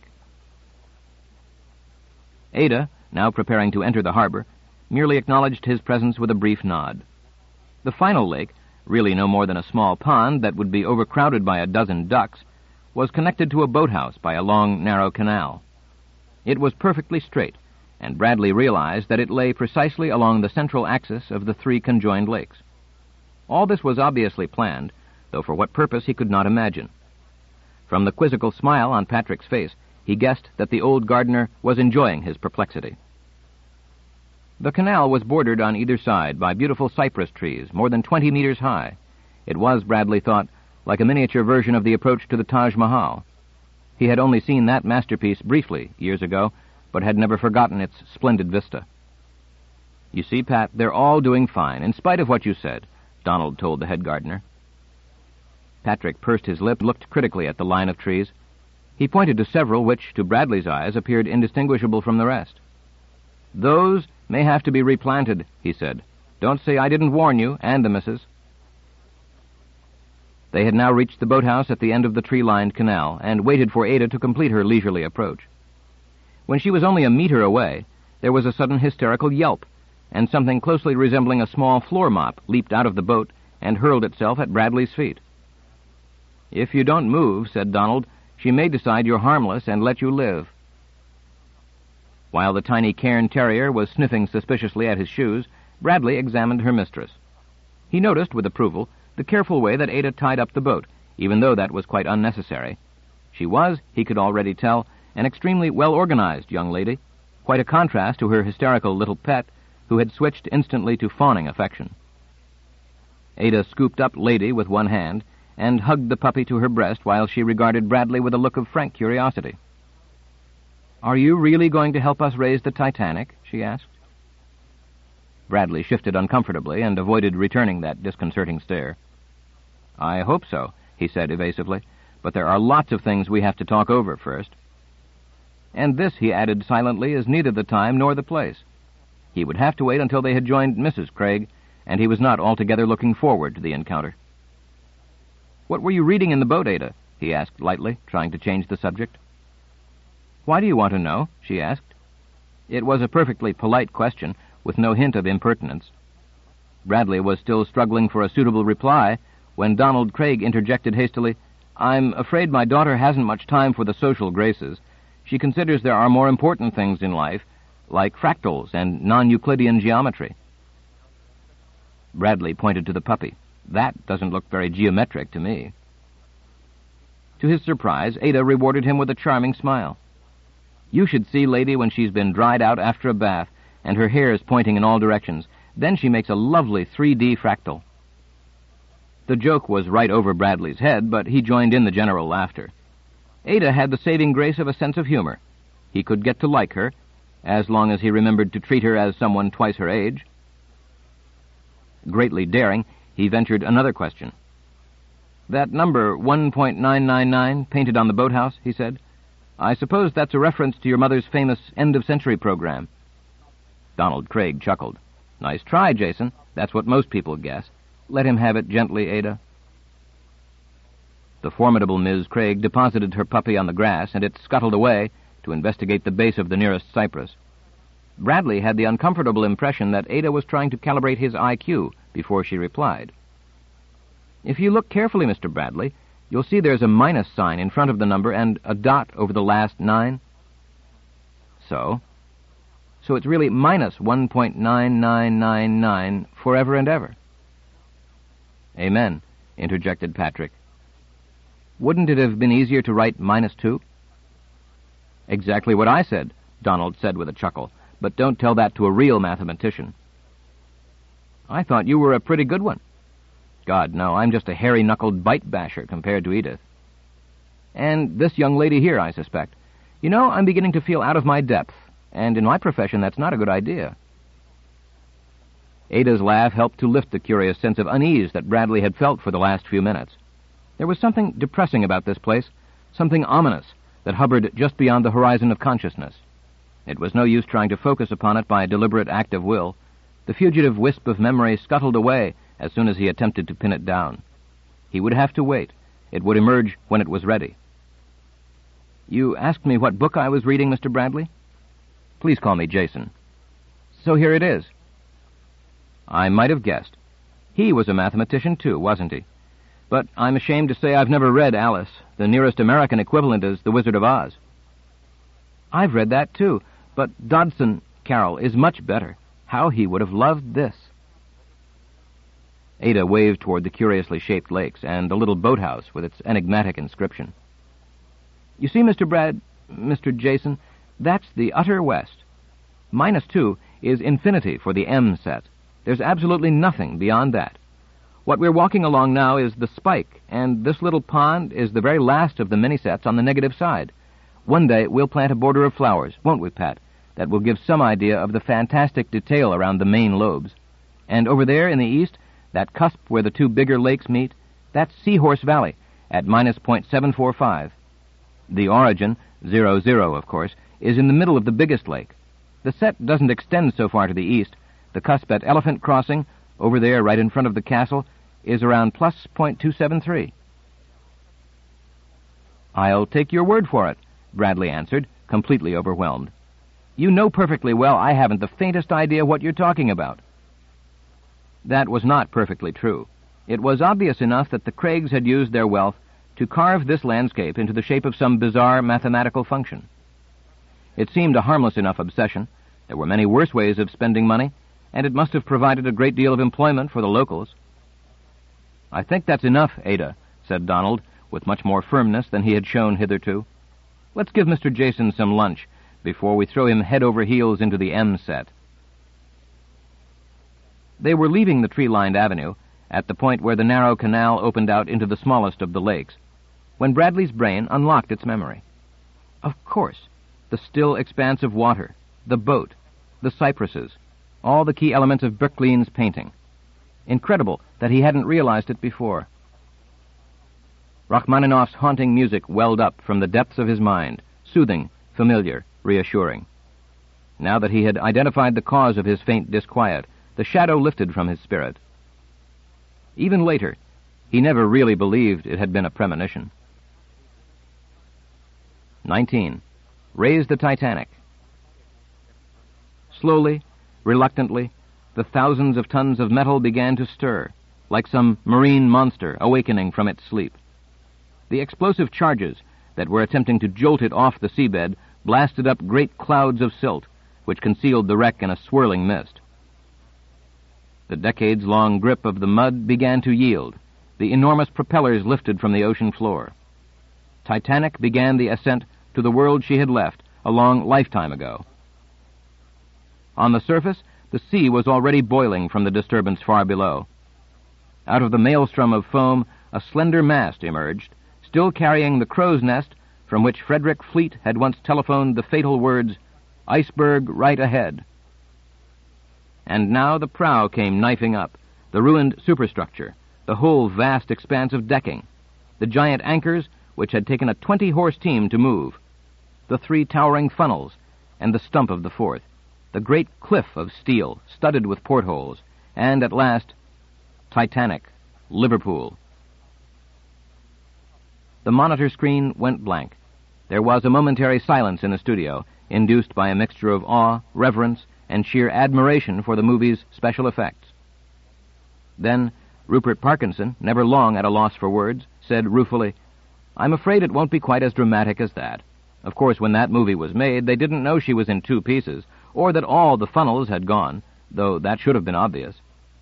Ada, now preparing to enter the harbor, merely acknowledged his presence with a brief nod. The final lake, really no more than a small pond that would be overcrowded by a dozen ducks, was connected to a boathouse by a long, narrow canal. It was perfectly straight, and Bradley realized that it lay precisely along the central axis of the three conjoined lakes. All this was obviously planned, though for what purpose he could not imagine. From the quizzical smile on Patrick's face, he guessed that the old gardener was enjoying his perplexity. The canal was bordered on either side by beautiful cypress trees, more than twenty meters high. It was, Bradley thought, like a miniature version of the approach to the Taj Mahal. He had only seen that masterpiece briefly, years ago, but had never forgotten its splendid vista. "You see, Pat, they're all doing fine, in spite of what you said," Donald told the head gardener. Patrick pursed his lip and looked critically at the line of trees. He pointed to several which, to Bradley's eyes, appeared indistinguishable from the rest. "Those may have to be replanted," he said. "Don't say I didn't warn you, and the missus." They had now reached the boathouse at the end of the tree-lined canal, and waited for Ada to complete her leisurely approach. When she was only a meter away, there was a sudden hysterical yelp, and something closely resembling a small floor mop leaped out of the boat and hurled itself at Bradley's feet. "If you don't move," said Donald, "she may decide you're harmless and let you live." While the tiny cairn terrier was sniffing suspiciously at his shoes, Bradley examined her mistress. He noticed, with approval, the careful way that Ada tied up the boat, even though that was quite unnecessary. She was, he could already tell, an extremely well-organized young lady, quite a contrast to her hysterical little pet, who had switched instantly to fawning affection. Ada scooped up Lady with one hand and hugged the puppy to her breast while she regarded Bradley with a look of frank curiosity. "Are you really going to help us raise the Titanic?" she asked. Bradley shifted uncomfortably and avoided returning that disconcerting stare. "I hope so," he said evasively, "but there are lots of things we have to talk over first." And this, he added silently, is neither the time nor the place. He would have to wait until they had joined Missus Craig, and he was not altogether looking forward to the encounter. "What were you reading in the boat, Ada?" he asked lightly, trying to change the subject. "Why do you want to know?" she asked. It was a perfectly polite question, with no hint of impertinence. Bradley was still struggling for a suitable reply when Donald Craig interjected hastily, "I'm afraid my daughter hasn't much time for the social graces. She considers there are more important things in life, like fractals and non-Euclidean geometry." Bradley pointed to the puppy. "That doesn't look very geometric to me." To his surprise, Ada rewarded him with a charming smile. "You should see Lady when she's been dried out after a bath, and her hair is pointing in all directions. Then she makes a lovely three D fractal." The joke was right over Bradley's head, but he joined in the general laughter. Ada had the saving grace of a sense of humor. He could get to like her, as long as he remembered to treat her as someone twice her age. Greatly daring, he ventured another question. "That number, one point nine nine nine, painted on the boathouse," he said, "I suppose that's a reference to your mother's famous end-of-century program." Donald Craig chuckled. "Nice try, Jason. That's what most people guess. Let him have it gently, Ada." The formidable Miz Craig deposited her puppy on the grass, and it scuttled away to investigate the base of the nearest cypress. Bradley had the uncomfortable impression that Ada was trying to calibrate his I Q before she replied. "If you look carefully, Mister Bradley, you'll see there's a minus sign in front of the number and a dot over the last nine." "So?" "So it's really minus one point nine nine nine nine forever and ever." "Amen," interjected Patrick. "Wouldn't it have been easier to write minus two?" "Exactly what I said," Donald said with a chuckle, "but don't tell that to a real mathematician." "I thought you were a pretty good one." "God, no, I'm just a hairy-knuckled bite-basher compared to Edith." "And this young lady here, I suspect. You know, I'm beginning to feel out of my depth, and in my profession that's not a good idea." Ada's laugh helped to lift the curious sense of unease that Bradley had felt for the last few minutes. There was something depressing about this place, something ominous that hovered just beyond the horizon of consciousness. It was no use trying to focus upon it by a deliberate act of will. The fugitive wisp of memory scuttled away as soon as he attempted to pin it down. He would have to wait. It would emerge when it was ready. "You asked me what book I was reading, Mister Bradley?" "Please call me Jason." "So here it is." I might have guessed. He was a mathematician, too, wasn't he? But I'm ashamed to say I've never read Alice. The nearest American equivalent is The Wizard of Oz. "I've read that, too, but Dodson, Carol, is much better. How he would have loved this." Ada waved toward the curiously shaped lakes and the little boathouse with its enigmatic inscription. "You see, Mister Brad, Mister Jason, that's the utter West. Minus two is infinity for the M set. There's absolutely nothing beyond that. What we're walking along now is the spike, and this little pond is the very last of the many sets on the negative side. One day we'll plant a border of flowers, won't we, Pat, that will give some idea of the fantastic detail around the main lobes. And over there in the east, that cusp where the two bigger lakes meet, that's Seahorse Valley at minus point seven four five. The origin, zero zero, of course, is in the middle of the biggest lake. The set doesn't extend so far to the east. The cusp at Elephant Crossing, over there right in front of the castle, is around plus point two seven three. "I'll take your word for it," Bradley answered, completely overwhelmed. "You know perfectly well I haven't the faintest idea what you're talking about." That was not perfectly true. It was obvious enough that the Craigs had used their wealth to carve this landscape into the shape of some bizarre mathematical function. It seemed a harmless enough obsession. There were many worse ways of spending money, and it must have provided a great deal of employment for the locals. "I think that's enough, Ada," said Donald, with much more firmness than he had shown hitherto. "Let's give Mister Jason some lunch. before we throw him head over heels into the M set. They were leaving the tree-lined avenue at the point where the narrow canal opened out into the smallest of the lakes, when Bradley's brain unlocked its memory. Of course, the still expanse of water, the boat, the cypresses, all the key elements of Böckling's painting. Incredible that he hadn't realized it before. Rachmaninoff's haunting music welled up from the depths of his mind, soothing, familiar, reassuring. Now that he had identified the cause of his faint disquiet, the shadow lifted from his spirit. Even later, he never really believed it had been a premonition. Nineteen. Raise the Titanic. Slowly, reluctantly, the thousands of tons of metal began to stir, like some marine monster awakening from its sleep. The explosive charges that were attempting to jolt it off the seabed blasted up great clouds of silt, which concealed the wreck in a swirling mist. The decades-long grip of the mud began to yield. The enormous propellers lifted from the ocean floor. Titanic began the ascent to the world she had left a long lifetime ago. On the surface, the sea was already boiling from the disturbance far below. Out of the maelstrom of foam, a slender mast emerged, still carrying the crow's nest from which Frederick Fleet had once telephoned the fatal words, "Iceberg right ahead." And now the prow came knifing up, the ruined superstructure, the whole vast expanse of decking, the giant anchors which had taken a twenty-horse team to move, the three towering funnels, and the stump of the fourth, the great cliff of steel studded with portholes, and at last, Titanic, Liverpool. The monitor screen went blank. There was a momentary silence in the studio, induced by a mixture of awe, reverence, and sheer admiration for the movie's special effects. Then Rupert Parkinson, never long at a loss for words, said ruefully, "I'm afraid it won't be quite as dramatic as that. Of course, when that movie was made, they didn't know she was in two pieces, or that all the funnels had gone, though that should have been obvious."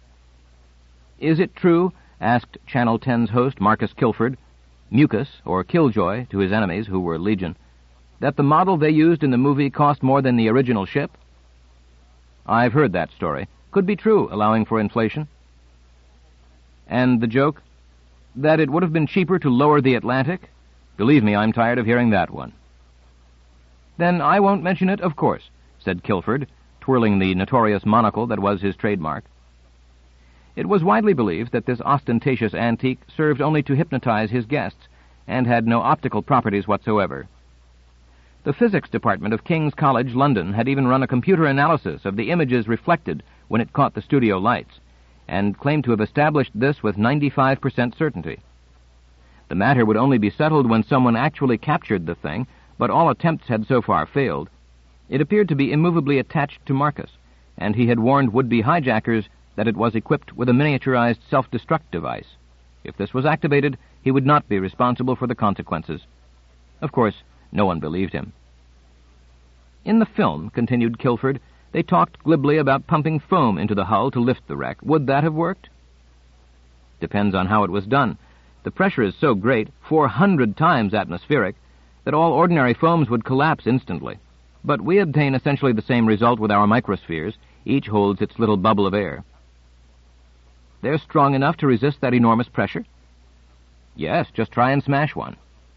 "Is it true," asked Channel ten's host, Marcus Kilford, Mucus, or Killjoy, to his enemies, who were legion, "that the model they used in the movie cost more than the original ship?" "I've heard that story. Could be true, allowing for inflation." "And the joke? That it would have been cheaper to lower the Atlantic? Believe me, I'm tired of hearing that one." "Then I won't mention it, of course," said Kilford, twirling the notorious monocle that was his trademark. It was widely believed that this ostentatious antique served only to hypnotize his guests, and had no optical properties whatsoever. The physics department of King's College, London, had even run a computer analysis of the images reflected when it caught the studio lights, and claimed to have established this with ninety-five percent certainty. The matter would only be settled when someone actually captured the thing, but all attempts had so far failed. It appeared to be immovably attached to Marcus, and he had warned would-be hijackers that it was equipped with a miniaturized self-destruct device. If this was activated, he would not be responsible for the consequences. Of course, no one believed him. "In the film," continued Kilford, "they talked glibly about pumping foam into the hull to lift the wreck. Would that have worked?" "Depends on how it was done. The pressure is so great, four hundred times atmospheric, that all ordinary foams would collapse instantly. But we obtain essentially the same result with our microspheres. Each holds its little bubble of air." "They're strong enough to resist that enormous pressure?" "Yes, just try and smash one."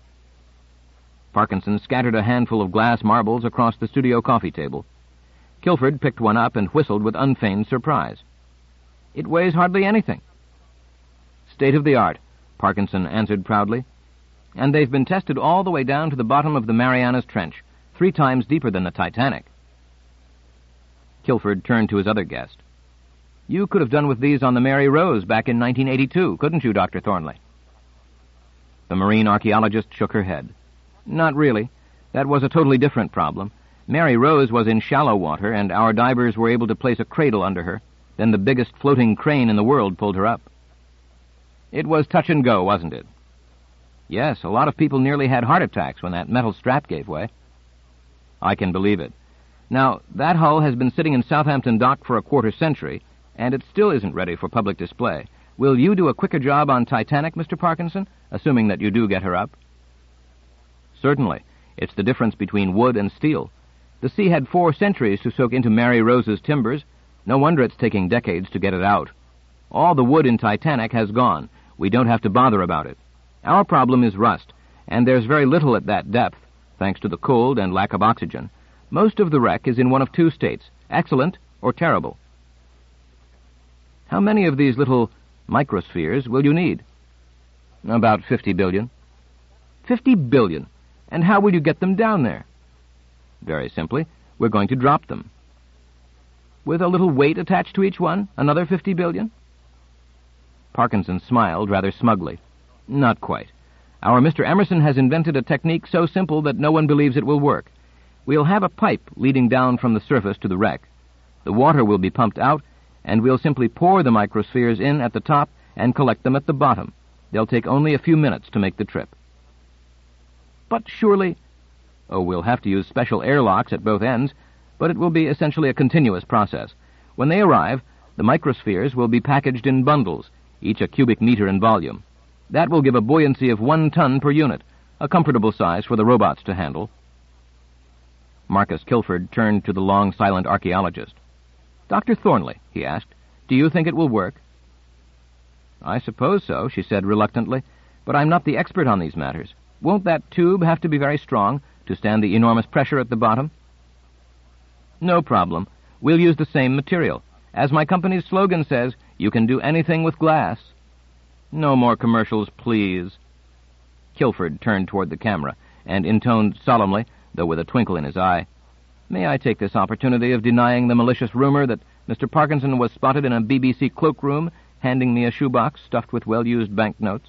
Parkinson scattered a handful of glass marbles across the studio coffee table. Kilford picked one up and whistled with unfeigned surprise. "It weighs hardly anything." "State of the art," Parkinson answered proudly. "And they've been tested all the way down to the bottom of the Marianas Trench, three times deeper than the Titanic." Kilford turned to his other guest. "You could have done with these on the Mary Rose back in nineteen eighty-two, couldn't you, Doctor Thornley?" The marine archaeologist shook her head. "Not really. That was a totally different problem. Mary Rose was in shallow water, and our divers were able to place a cradle under her. Then the biggest floating crane in the world pulled her up." "It was touch and go, wasn't it?" "Yes, a lot of people nearly had heart attacks when that metal strap gave way." "I can believe it. Now, that hull has been sitting in Southampton Dock for a quarter century, and it still isn't ready for public display. Will you do a quicker job on Titanic, Mister Parkinson, assuming that you do get her up?" "Certainly. It's the difference between wood and steel. The sea had four centuries to soak into Mary Rose's timbers. No wonder it's taking decades to get it out. All the wood in Titanic has gone. We don't have to bother about it. Our problem is rust, and there's very little at that depth, thanks to the cold and lack of oxygen. Most of the wreck is in one of two states, excellent or terrible. How many of these little microspheres will you need? About fifty billion. Fifty billion? And how will you get them down there? Very simply, we're going to drop them. With a little weight attached to each one, another fifty billion? Parkinson smiled rather smugly. Not quite. Our Mister Emerson has invented a technique so simple that no one believes it will work. We'll have a pipe leading down from the surface to the wreck. The water will be pumped out, and we'll simply pour the microspheres in at the top and collect them at the bottom. They'll take only a few minutes to make the trip. But surely... Oh, we'll have to use special airlocks at both ends, but it will be essentially a continuous process. When they arrive, the microspheres will be packaged in bundles, each a cubic meter in volume. That will give a buoyancy of one ton per unit, a comfortable size for the robots to handle. Marcus Kilford turned to the long, silent archaeologist. Doctor Thornley, he asked, do you think it will work? I suppose so, she said reluctantly, but I'm not the expert on these matters. Won't that tube have to be very strong to stand the enormous pressure at the bottom? No problem. We'll use the same material. As my company's slogan says, you can do anything with glass. No more commercials, please. Kilford turned toward the camera and intoned solemnly, though with a twinkle in his eye, May I take this opportunity of denying the malicious rumor that Mister Parkinson was spotted in a B B C cloakroom handing me a shoebox stuffed with well-used banknotes?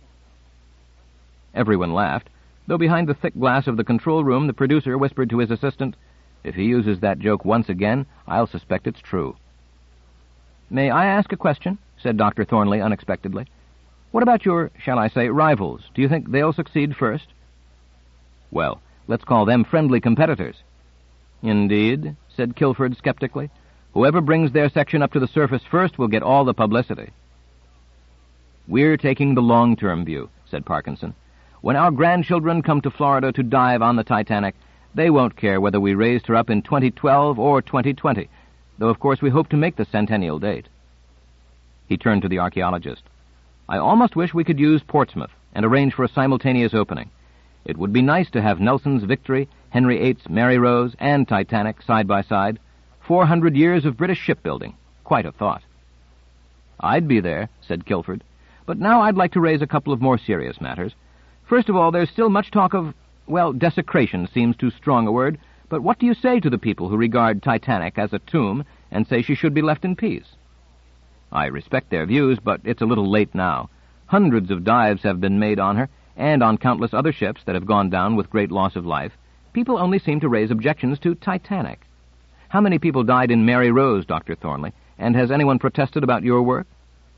Everyone laughed, though behind the thick glass of the control room the producer whispered to his assistant, If he uses that joke once again, I'll suspect it's true. May I ask a question? Said Doctor Thornley unexpectedly. What about your, shall I say, rivals? Do you think they'll succeed first? Well, let's call them friendly competitors. Indeed, said Kilford skeptically. Whoever brings their section up to the surface first will get all the publicity. We're taking the long-term view, said Parkinson. When our grandchildren come to Florida to dive on the Titanic, they won't care whether we raised her up in twenty twelve or twenty twenty, though of course we hope to make the centennial date. He turned to the archaeologist. I almost wish we could use Portsmouth and arrange for a simultaneous opening. It would be nice to have Nelson's Victory, Henry the Eighth's Mary Rose, and Titanic side by side. Four hundred years of British shipbuilding. Quite a thought. I'd be there, said Kilford. But now I'd like to raise a couple of more serious matters. First of all, there's still much talk of, well, desecration seems too strong a word, but what do you say to the people who regard Titanic as a tomb and say she should be left in peace? I respect their views, but it's a little late now. Hundreds of dives have been made on her, and on countless other ships that have gone down with great loss of life. People only seem to raise objections to Titanic. How many people died in Mary Rose, Doctor Thornley, and has anyone protested about your work?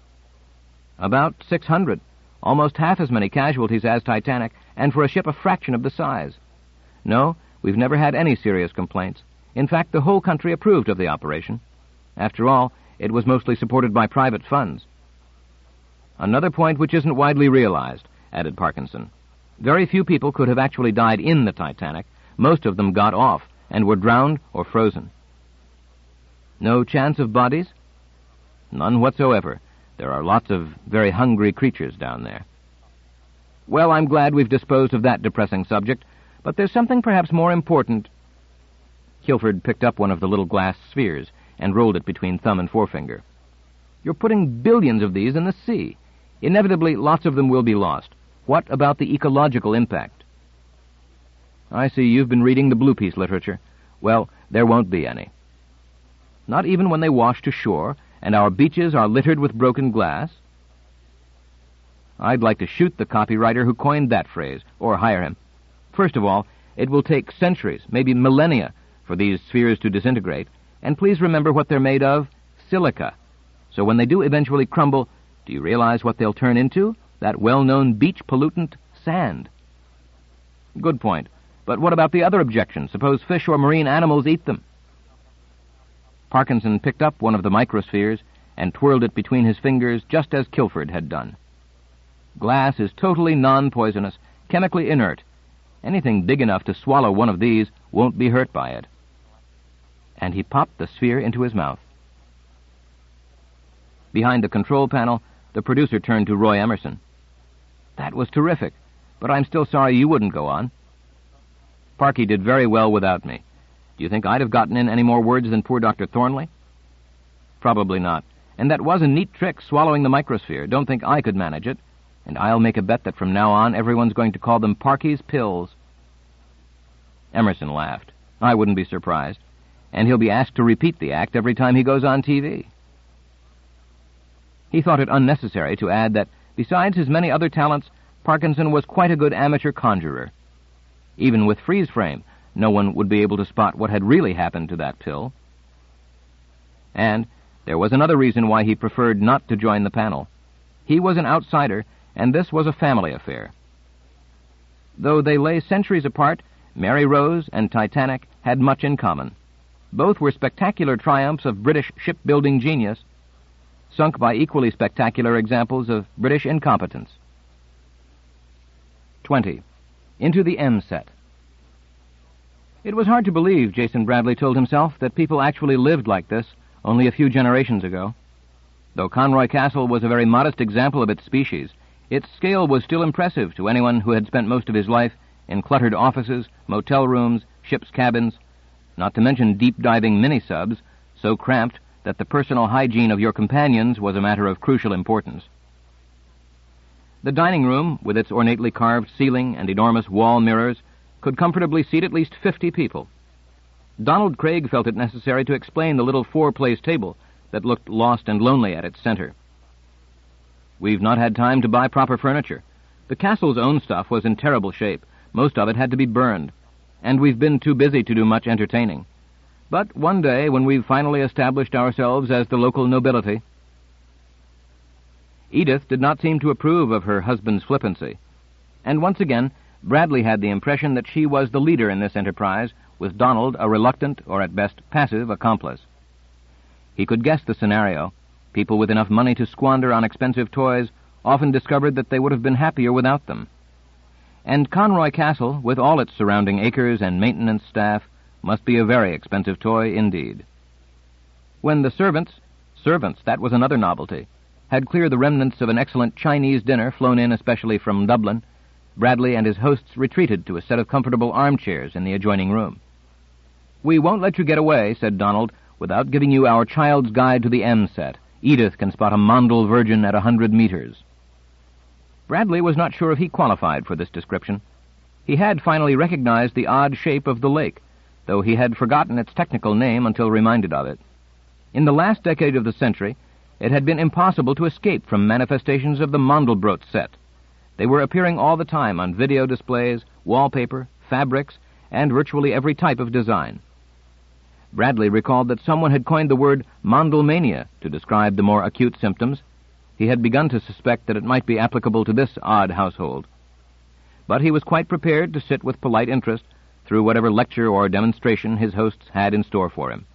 About six hundred. Almost half as many casualties as Titanic, and for a ship a fraction of the size. No, we've never had any serious complaints. In fact, the whole country approved of the operation. After all, it was mostly supported by private funds. Another point which isn't widely realized, added Parkinson. Very few people could have actually died in the Titanic. Most of them got off and were drowned or frozen. No chance of bodies? None whatsoever. There are lots of very hungry creatures down there. Well, I'm glad we've disposed of that depressing subject, but there's something perhaps more important. Kilford picked up one of the little glass spheres and rolled it between thumb and forefinger. You're putting billions of these in the sea. Inevitably, lots of them will be lost. What about the ecological impact? I see you've been reading the Blue Peace literature. Well, there won't be any. Not even when they wash to shore, and our beaches are littered with broken glass? I'd like to shoot the copywriter who coined that phrase, or hire him. First of all, it will take centuries, maybe millennia, for these spheres to disintegrate, and please remember what they're made of, silica. So when they do eventually crumble, do you realize what they'll turn into? That well-known beach pollutant, sand. Good point. But what about the other objection? Suppose fish or marine animals eat them? Parkinson picked up one of the microspheres and twirled it between his fingers just as Kilford had done. Glass is totally non-poisonous, chemically inert. Anything big enough to swallow one of these won't be hurt by it. and he popped the sphere into his mouth. Behind the control panel, the producer turned to Roy Emerson. "That was terrific, but I'm still sorry you wouldn't go on." "Parky did very well without me. Do you think I'd have gotten in any more words than poor Doctor Thornley?" "Probably not. And that was a neat trick, swallowing the microsphere. Don't think I could manage it. And I'll make a bet that from now on everyone's going to call them Parky's pills." Emerson laughed. "I wouldn't be surprised. And he'll be asked to repeat the act every time he goes on T V." He thought it unnecessary to add that, besides his many other talents, Parkinson was quite a good amateur conjurer. Even with freeze-frame, no one would be able to spot what had really happened to that pill. And there was another reason why he preferred not to join the panel. He was an outsider, and this was a family affair. Though they lay centuries apart, Mary Rose and Titanic had much in common. Both were spectacular triumphs of British shipbuilding genius, sunk by equally spectacular examples of British incompetence. Twenty. Into the M set. It was hard to believe, Jason Bradley told himself, that people actually lived like this only a few generations ago. Though Conroy Castle was a very modest example of its species, its scale was still impressive to anyone who had spent most of his life in cluttered offices, motel rooms, ship's cabins, not to mention deep-diving mini-subs, so cramped that the personal hygiene of your companions was a matter of crucial importance. The dining room, with its ornately carved ceiling and enormous wall mirrors, could comfortably seat at least fifty people. Donald Craig felt it necessary to explain the little four-place table that looked lost and lonely at its center. "We've not had time to buy proper furniture. The castle's own stuff was in terrible shape. Most of it had to be burned. And we've been too busy to do much entertaining. But one day, when we've finally established ourselves as the local nobility..." Edith did not seem to approve of her husband's flippancy. And once again, Bradley had the impression that she was the leader in this enterprise, with Donald a reluctant, or at best passive, accomplice. He could guess the scenario. People with enough money to squander on expensive toys often discovered that they would have been happier without them. And Conroy Castle, with all its surrounding acres and maintenance staff, must be a very expensive toy indeed. When the servants, servants, that was another novelty, had cleared the remnants of an excellent Chinese dinner flown in especially from Dublin, Bradley and his hosts retreated to a set of comfortable armchairs in the adjoining room. "We won't let you get away," said Donald, "without giving you our child's guide to the M set. Edith can spot a Mondel virgin at a hundred meters." Bradley was not sure if he qualified for this description. He had finally recognized the odd shape of the lake, though he had forgotten its technical name until reminded of it. In the last decade of the century, it had been impossible to escape from manifestations of the Mandelbrot set. They were appearing all the time on video displays, wallpaper, fabrics, and virtually every type of design. Bradley recalled that someone had coined the word Mondelmania to describe the more acute symptoms. He had begun to suspect that it might be applicable to this odd household. But he was quite prepared to sit with polite interest through whatever lecture or demonstration his hosts had in store for him.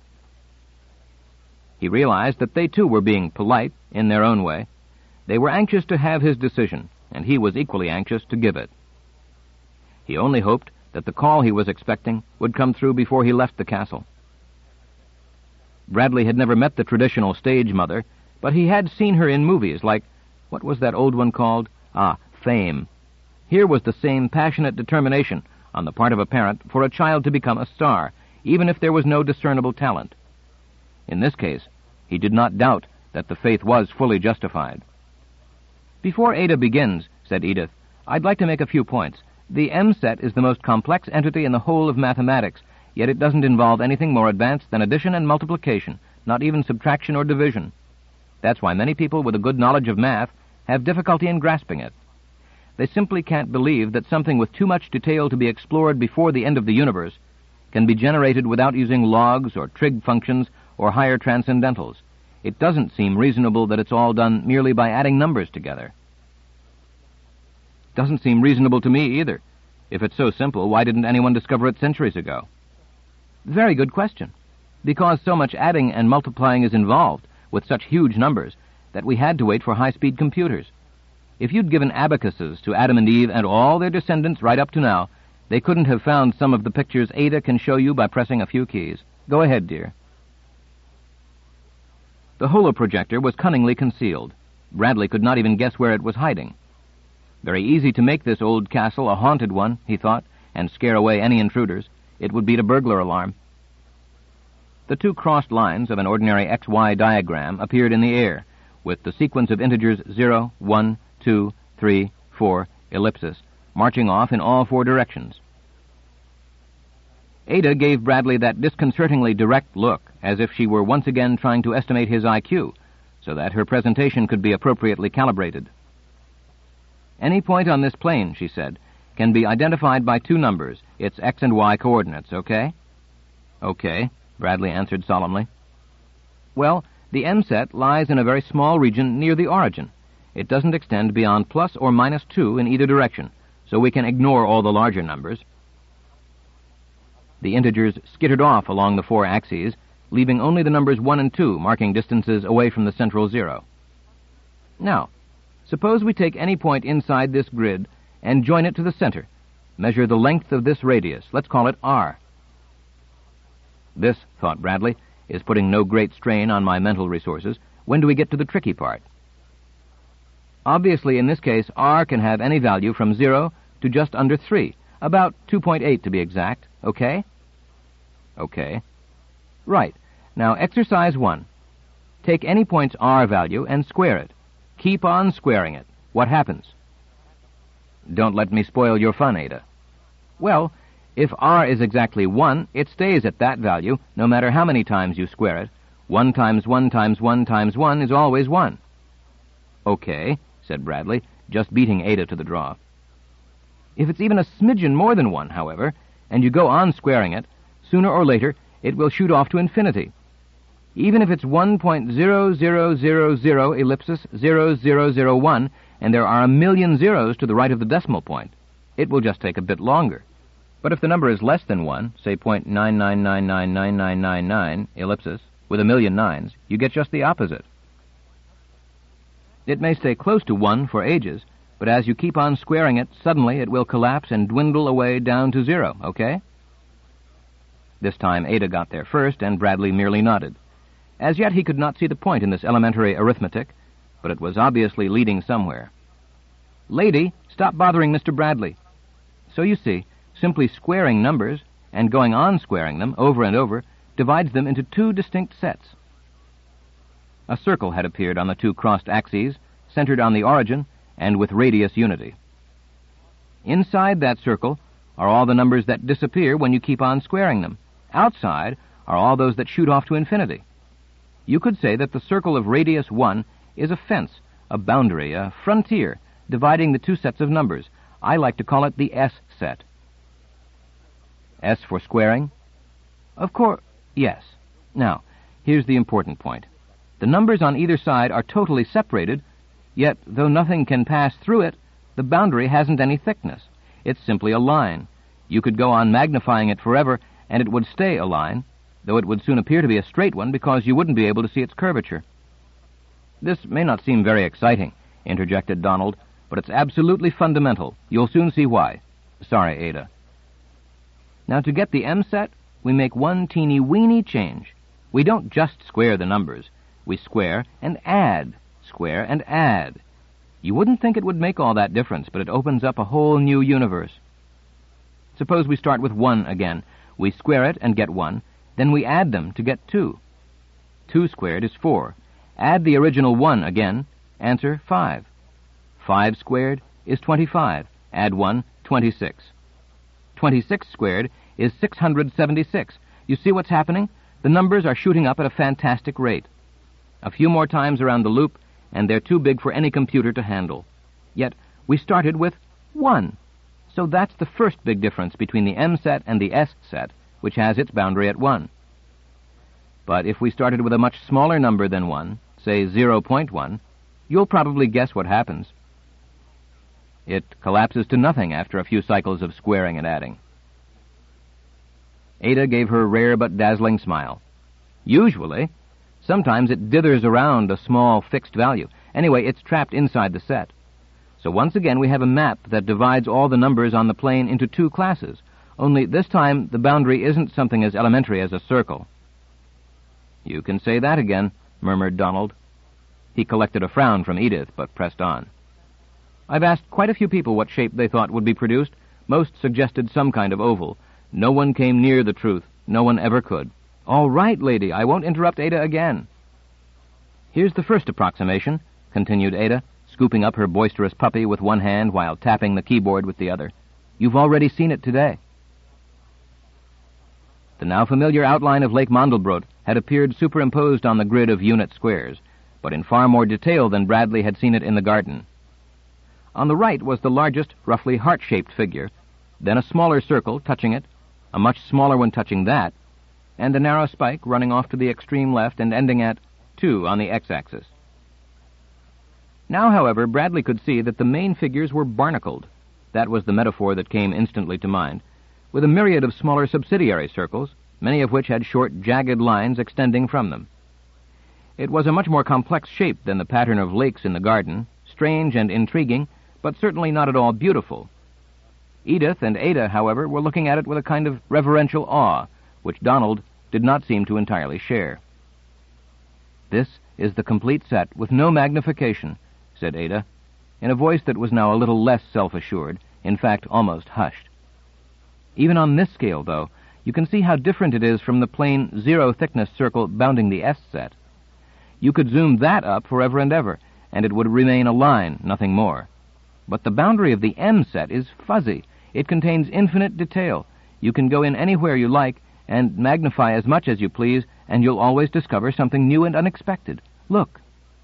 He realized that they too were being polite in their own way. They were anxious to have his decision, and he was equally anxious to give it. He only hoped that the call he was expecting would come through before he left the castle. Bradley had never met the traditional stage mother, but he had seen her in movies like, what was that old one called? Ah, Fame. Here was the same passionate determination on the part of a parent for a child to become a star, even if there was no discernible talent. In this case, he did not doubt that the faith was fully justified. "Before Ada begins," said Edith, "I'd like to make a few points. The M set is the most complex entity in the whole of mathematics, yet it doesn't involve anything more advanced than addition and multiplication, not even subtraction or division. That's why many people with a good knowledge of math have difficulty in grasping it. They simply can't believe that something with too much detail to be explored before the end of the universe can be generated without using logs or trig functions or higher transcendentals. It doesn't seem reasonable that it's all done merely by adding numbers together." "Doesn't seem reasonable to me either. If it's so simple, why didn't anyone discover it centuries ago?" "Very good question. Because so much adding and multiplying is involved with such huge numbers that we had to wait for high-speed computers. If you'd given abacuses to Adam and Eve and all their descendants right up to now, they couldn't have found some of the pictures Ada can show you by pressing a few keys. Go ahead, dear. The holoprojector was cunningly concealed. Bradley could not even guess where it was hiding. Very easy to make this old castle a haunted one, he thought, and scare away any intruders. It would beat a burglar alarm. The two crossed lines of an ordinary X Y diagram appeared in the air, with the sequence of integers zero, one, two, three, four, ellipsis, marching off in all four directions. Ada gave Bradley that disconcertingly direct look, as if she were once again trying to estimate his I Q, so that her presentation could be appropriately calibrated. Any point on this plane, she said, can be identified by two numbers, its X and Y coordinates, okay? Okay, Bradley answered solemnly. Well, the M-set lies in a very small region near the origin. It doesn't extend beyond plus or minus two in either direction, so we can ignore all the larger numbers. The integers skittered off along the four axes, leaving only the numbers one and two marking distances away from the central zero. Now, suppose we take any point inside this grid and join it to the center. Measure the length of this radius. Let's call it R. This, thought Bradley, is putting no great strain on my mental resources. When do we get to the tricky part? Obviously, in this case, R can have any value from zero to just under three, about two point eight to be exact, okay? Okay. Right. Now, exercise one. Take any point's R value and square it. Keep on squaring it. What happens? Don't let me spoil your fun, Ada. Well, if R is exactly one, it stays at that value, no matter how many times you square it. One times one times one times one is always one. Okay, said Bradley, just beating Ada to the draw. If it's even a smidgen more than one, however, and you go on squaring it, sooner or later it will shoot off to infinity. Even if it's one point zero zero zero zero ellipsis zero zero zero one, and there are a million zeros to the right of the decimal point, it will just take a bit longer. But if the number is less than one, say zero point nine nine nine nine nine nine nine nine ellipsis, with a million nines, you get just the opposite. It may stay close to one for ages, but as you keep on squaring it, suddenly it will collapse and dwindle away down to zero, okay? This time Ada got there first, and Bradley merely nodded. As yet he could not see the point in this elementary arithmetic, but it was obviously leading somewhere. Lady, stop bothering Mister Bradley. So you see, simply squaring numbers, and going on squaring them over and over, divides them into two distinct sets. A circle had appeared on the two crossed axes, centered on the origin, and with radius unity. Inside that circle are all the numbers that disappear when you keep on squaring them. Outside are all those that shoot off to infinity. You could say that the circle of radius one is a fence, a boundary, a frontier, dividing the two sets of numbers. I like to call it the S set. S for squaring? Of course, yes. Now, here's the important point. The numbers on either side are totally separated, yet, though nothing can pass through it, the boundary hasn't any thickness. It's simply a line. You could go on magnifying it forever, and it would stay a line, though it would soon appear to be a straight one because you wouldn't be able to see its curvature. This may not seem very exciting, interjected Donald, but it's absolutely fundamental. You'll soon see why. Sorry, Ada. Now, to get the M set, we make one teeny-weeny change. We don't just square the numbers. We square and add, square and add. You wouldn't think it would make all that difference, but it opens up a whole new universe. Suppose we start with one again. We square it and get one. Then we add them to get two. Two squared is four. Add the original one again. Answer, five. Five squared is twenty-five. Add one, twenty-six. Twenty-six squared is six hundred seventy-six. You see what's happening? The numbers are shooting up at a fantastic rate. A few more times around the loop, and they're too big for any computer to handle. Yet, we started with one. So that's the first big difference between the M set and the S set, which has its boundary at one. But if we started with a much smaller number than one, say zero point one, you'll probably guess what happens. It collapses to nothing after a few cycles of squaring and adding. Ada gave her rare but dazzling smile. Usually, sometimes it dithers around a small fixed value. Anyway, it's trapped inside the set. So once again we have a map that divides all the numbers on the plane into two classes, only this time the boundary isn't something as elementary as a circle. "You can say that again," murmured Donald. He collected a frown from Edith, but pressed on. "I've asked quite a few people what shape they thought would be produced. Most suggested some kind of oval. No one came near the truth. No one ever could." "All right, lady, I won't interrupt Ada again." "Here's the first approximation," continued Ada, scooping up her boisterous puppy with one hand while tapping the keyboard with the other. "You've already seen it today." The now familiar outline of Lake Mandelbrot had appeared superimposed on the grid of unit squares, but in far more detail than Bradley had seen it in the garden. On the right was the largest, roughly heart-shaped figure, then a smaller circle touching it, a much smaller one touching that, and a narrow spike running off to the extreme left and ending at two on the x-axis. Now, however, Bradley could see that the main figures were barnacled. That was the metaphor that came instantly to mind, with a myriad of smaller subsidiary circles, many of which had short, jagged lines extending from them. It was a much more complex shape than the pattern of lakes in the garden, strange and intriguing, but certainly not at all beautiful. Edith and Ada, however, were looking at it with a kind of reverential awe, which Donald did not seem to entirely share. "This is the complete set, with no magnification," said Ada, in a voice that was now a little less self-assured, in fact almost hushed. "Even on this scale, though, you can see how different it is from the plain zero-thickness circle bounding the S set. You could zoom that up forever and ever, and it would remain a line, nothing more. But the boundary of the M set is fuzzy. It contains infinite detail. You can go in anywhere you like and magnify as much as you please, and you'll always discover something new and unexpected. Look."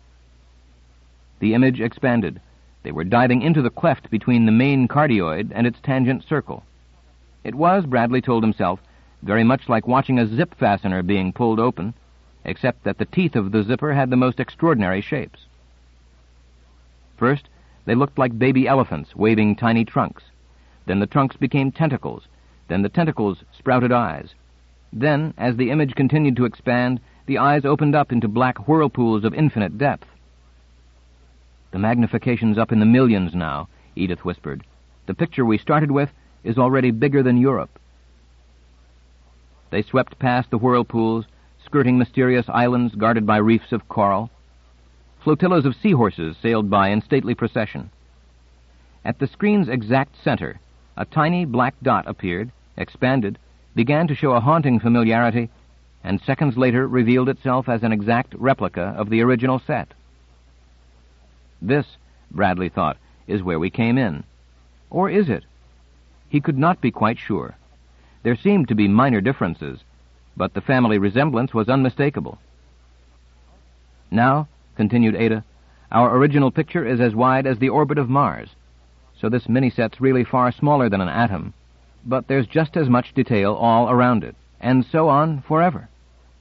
The image expanded. They were diving into the cleft between the main cardioid and its tangent circle. It was, Bradley told himself, very much like watching a zip fastener being pulled open, except that the teeth of the zipper had the most extraordinary shapes. First, they looked like baby elephants waving tiny trunks. Then the trunks became tentacles. Then the tentacles sprouted eyes. Then, as the image continued to expand, the eyes opened up into black whirlpools of infinite depth. "The magnification's up in the millions now," Edith whispered. "The picture we started with is already bigger than Europe." They swept past the whirlpools, skirting mysterious islands guarded by reefs of coral. Flotillas of seahorses sailed by in stately procession. At the screen's exact center, a tiny black dot appeared, expanded, began to show a haunting familiarity, and seconds later revealed itself as an exact replica of the original set. This, Bradley thought, is where we came in. Or is it? He could not be quite sure. There seemed to be minor differences, but the family resemblance was unmistakable. "Now," continued Ada, "our original picture is as wide as the orbit of Mars, so this mini-set's really far smaller than an atom, but there's just as much detail all around it, and so on forever."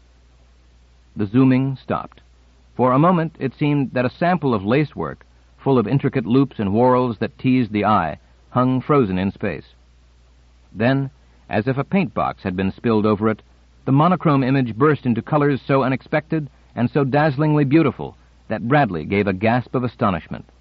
The zooming stopped. For a moment it seemed that a sample of lacework, full of intricate loops and whorls that teased the eye, hung frozen in space. Then, as if a paint box had been spilled over it, the monochrome image burst into colors so unexpected and so dazzlingly beautiful that Bradley gave a gasp of astonishment.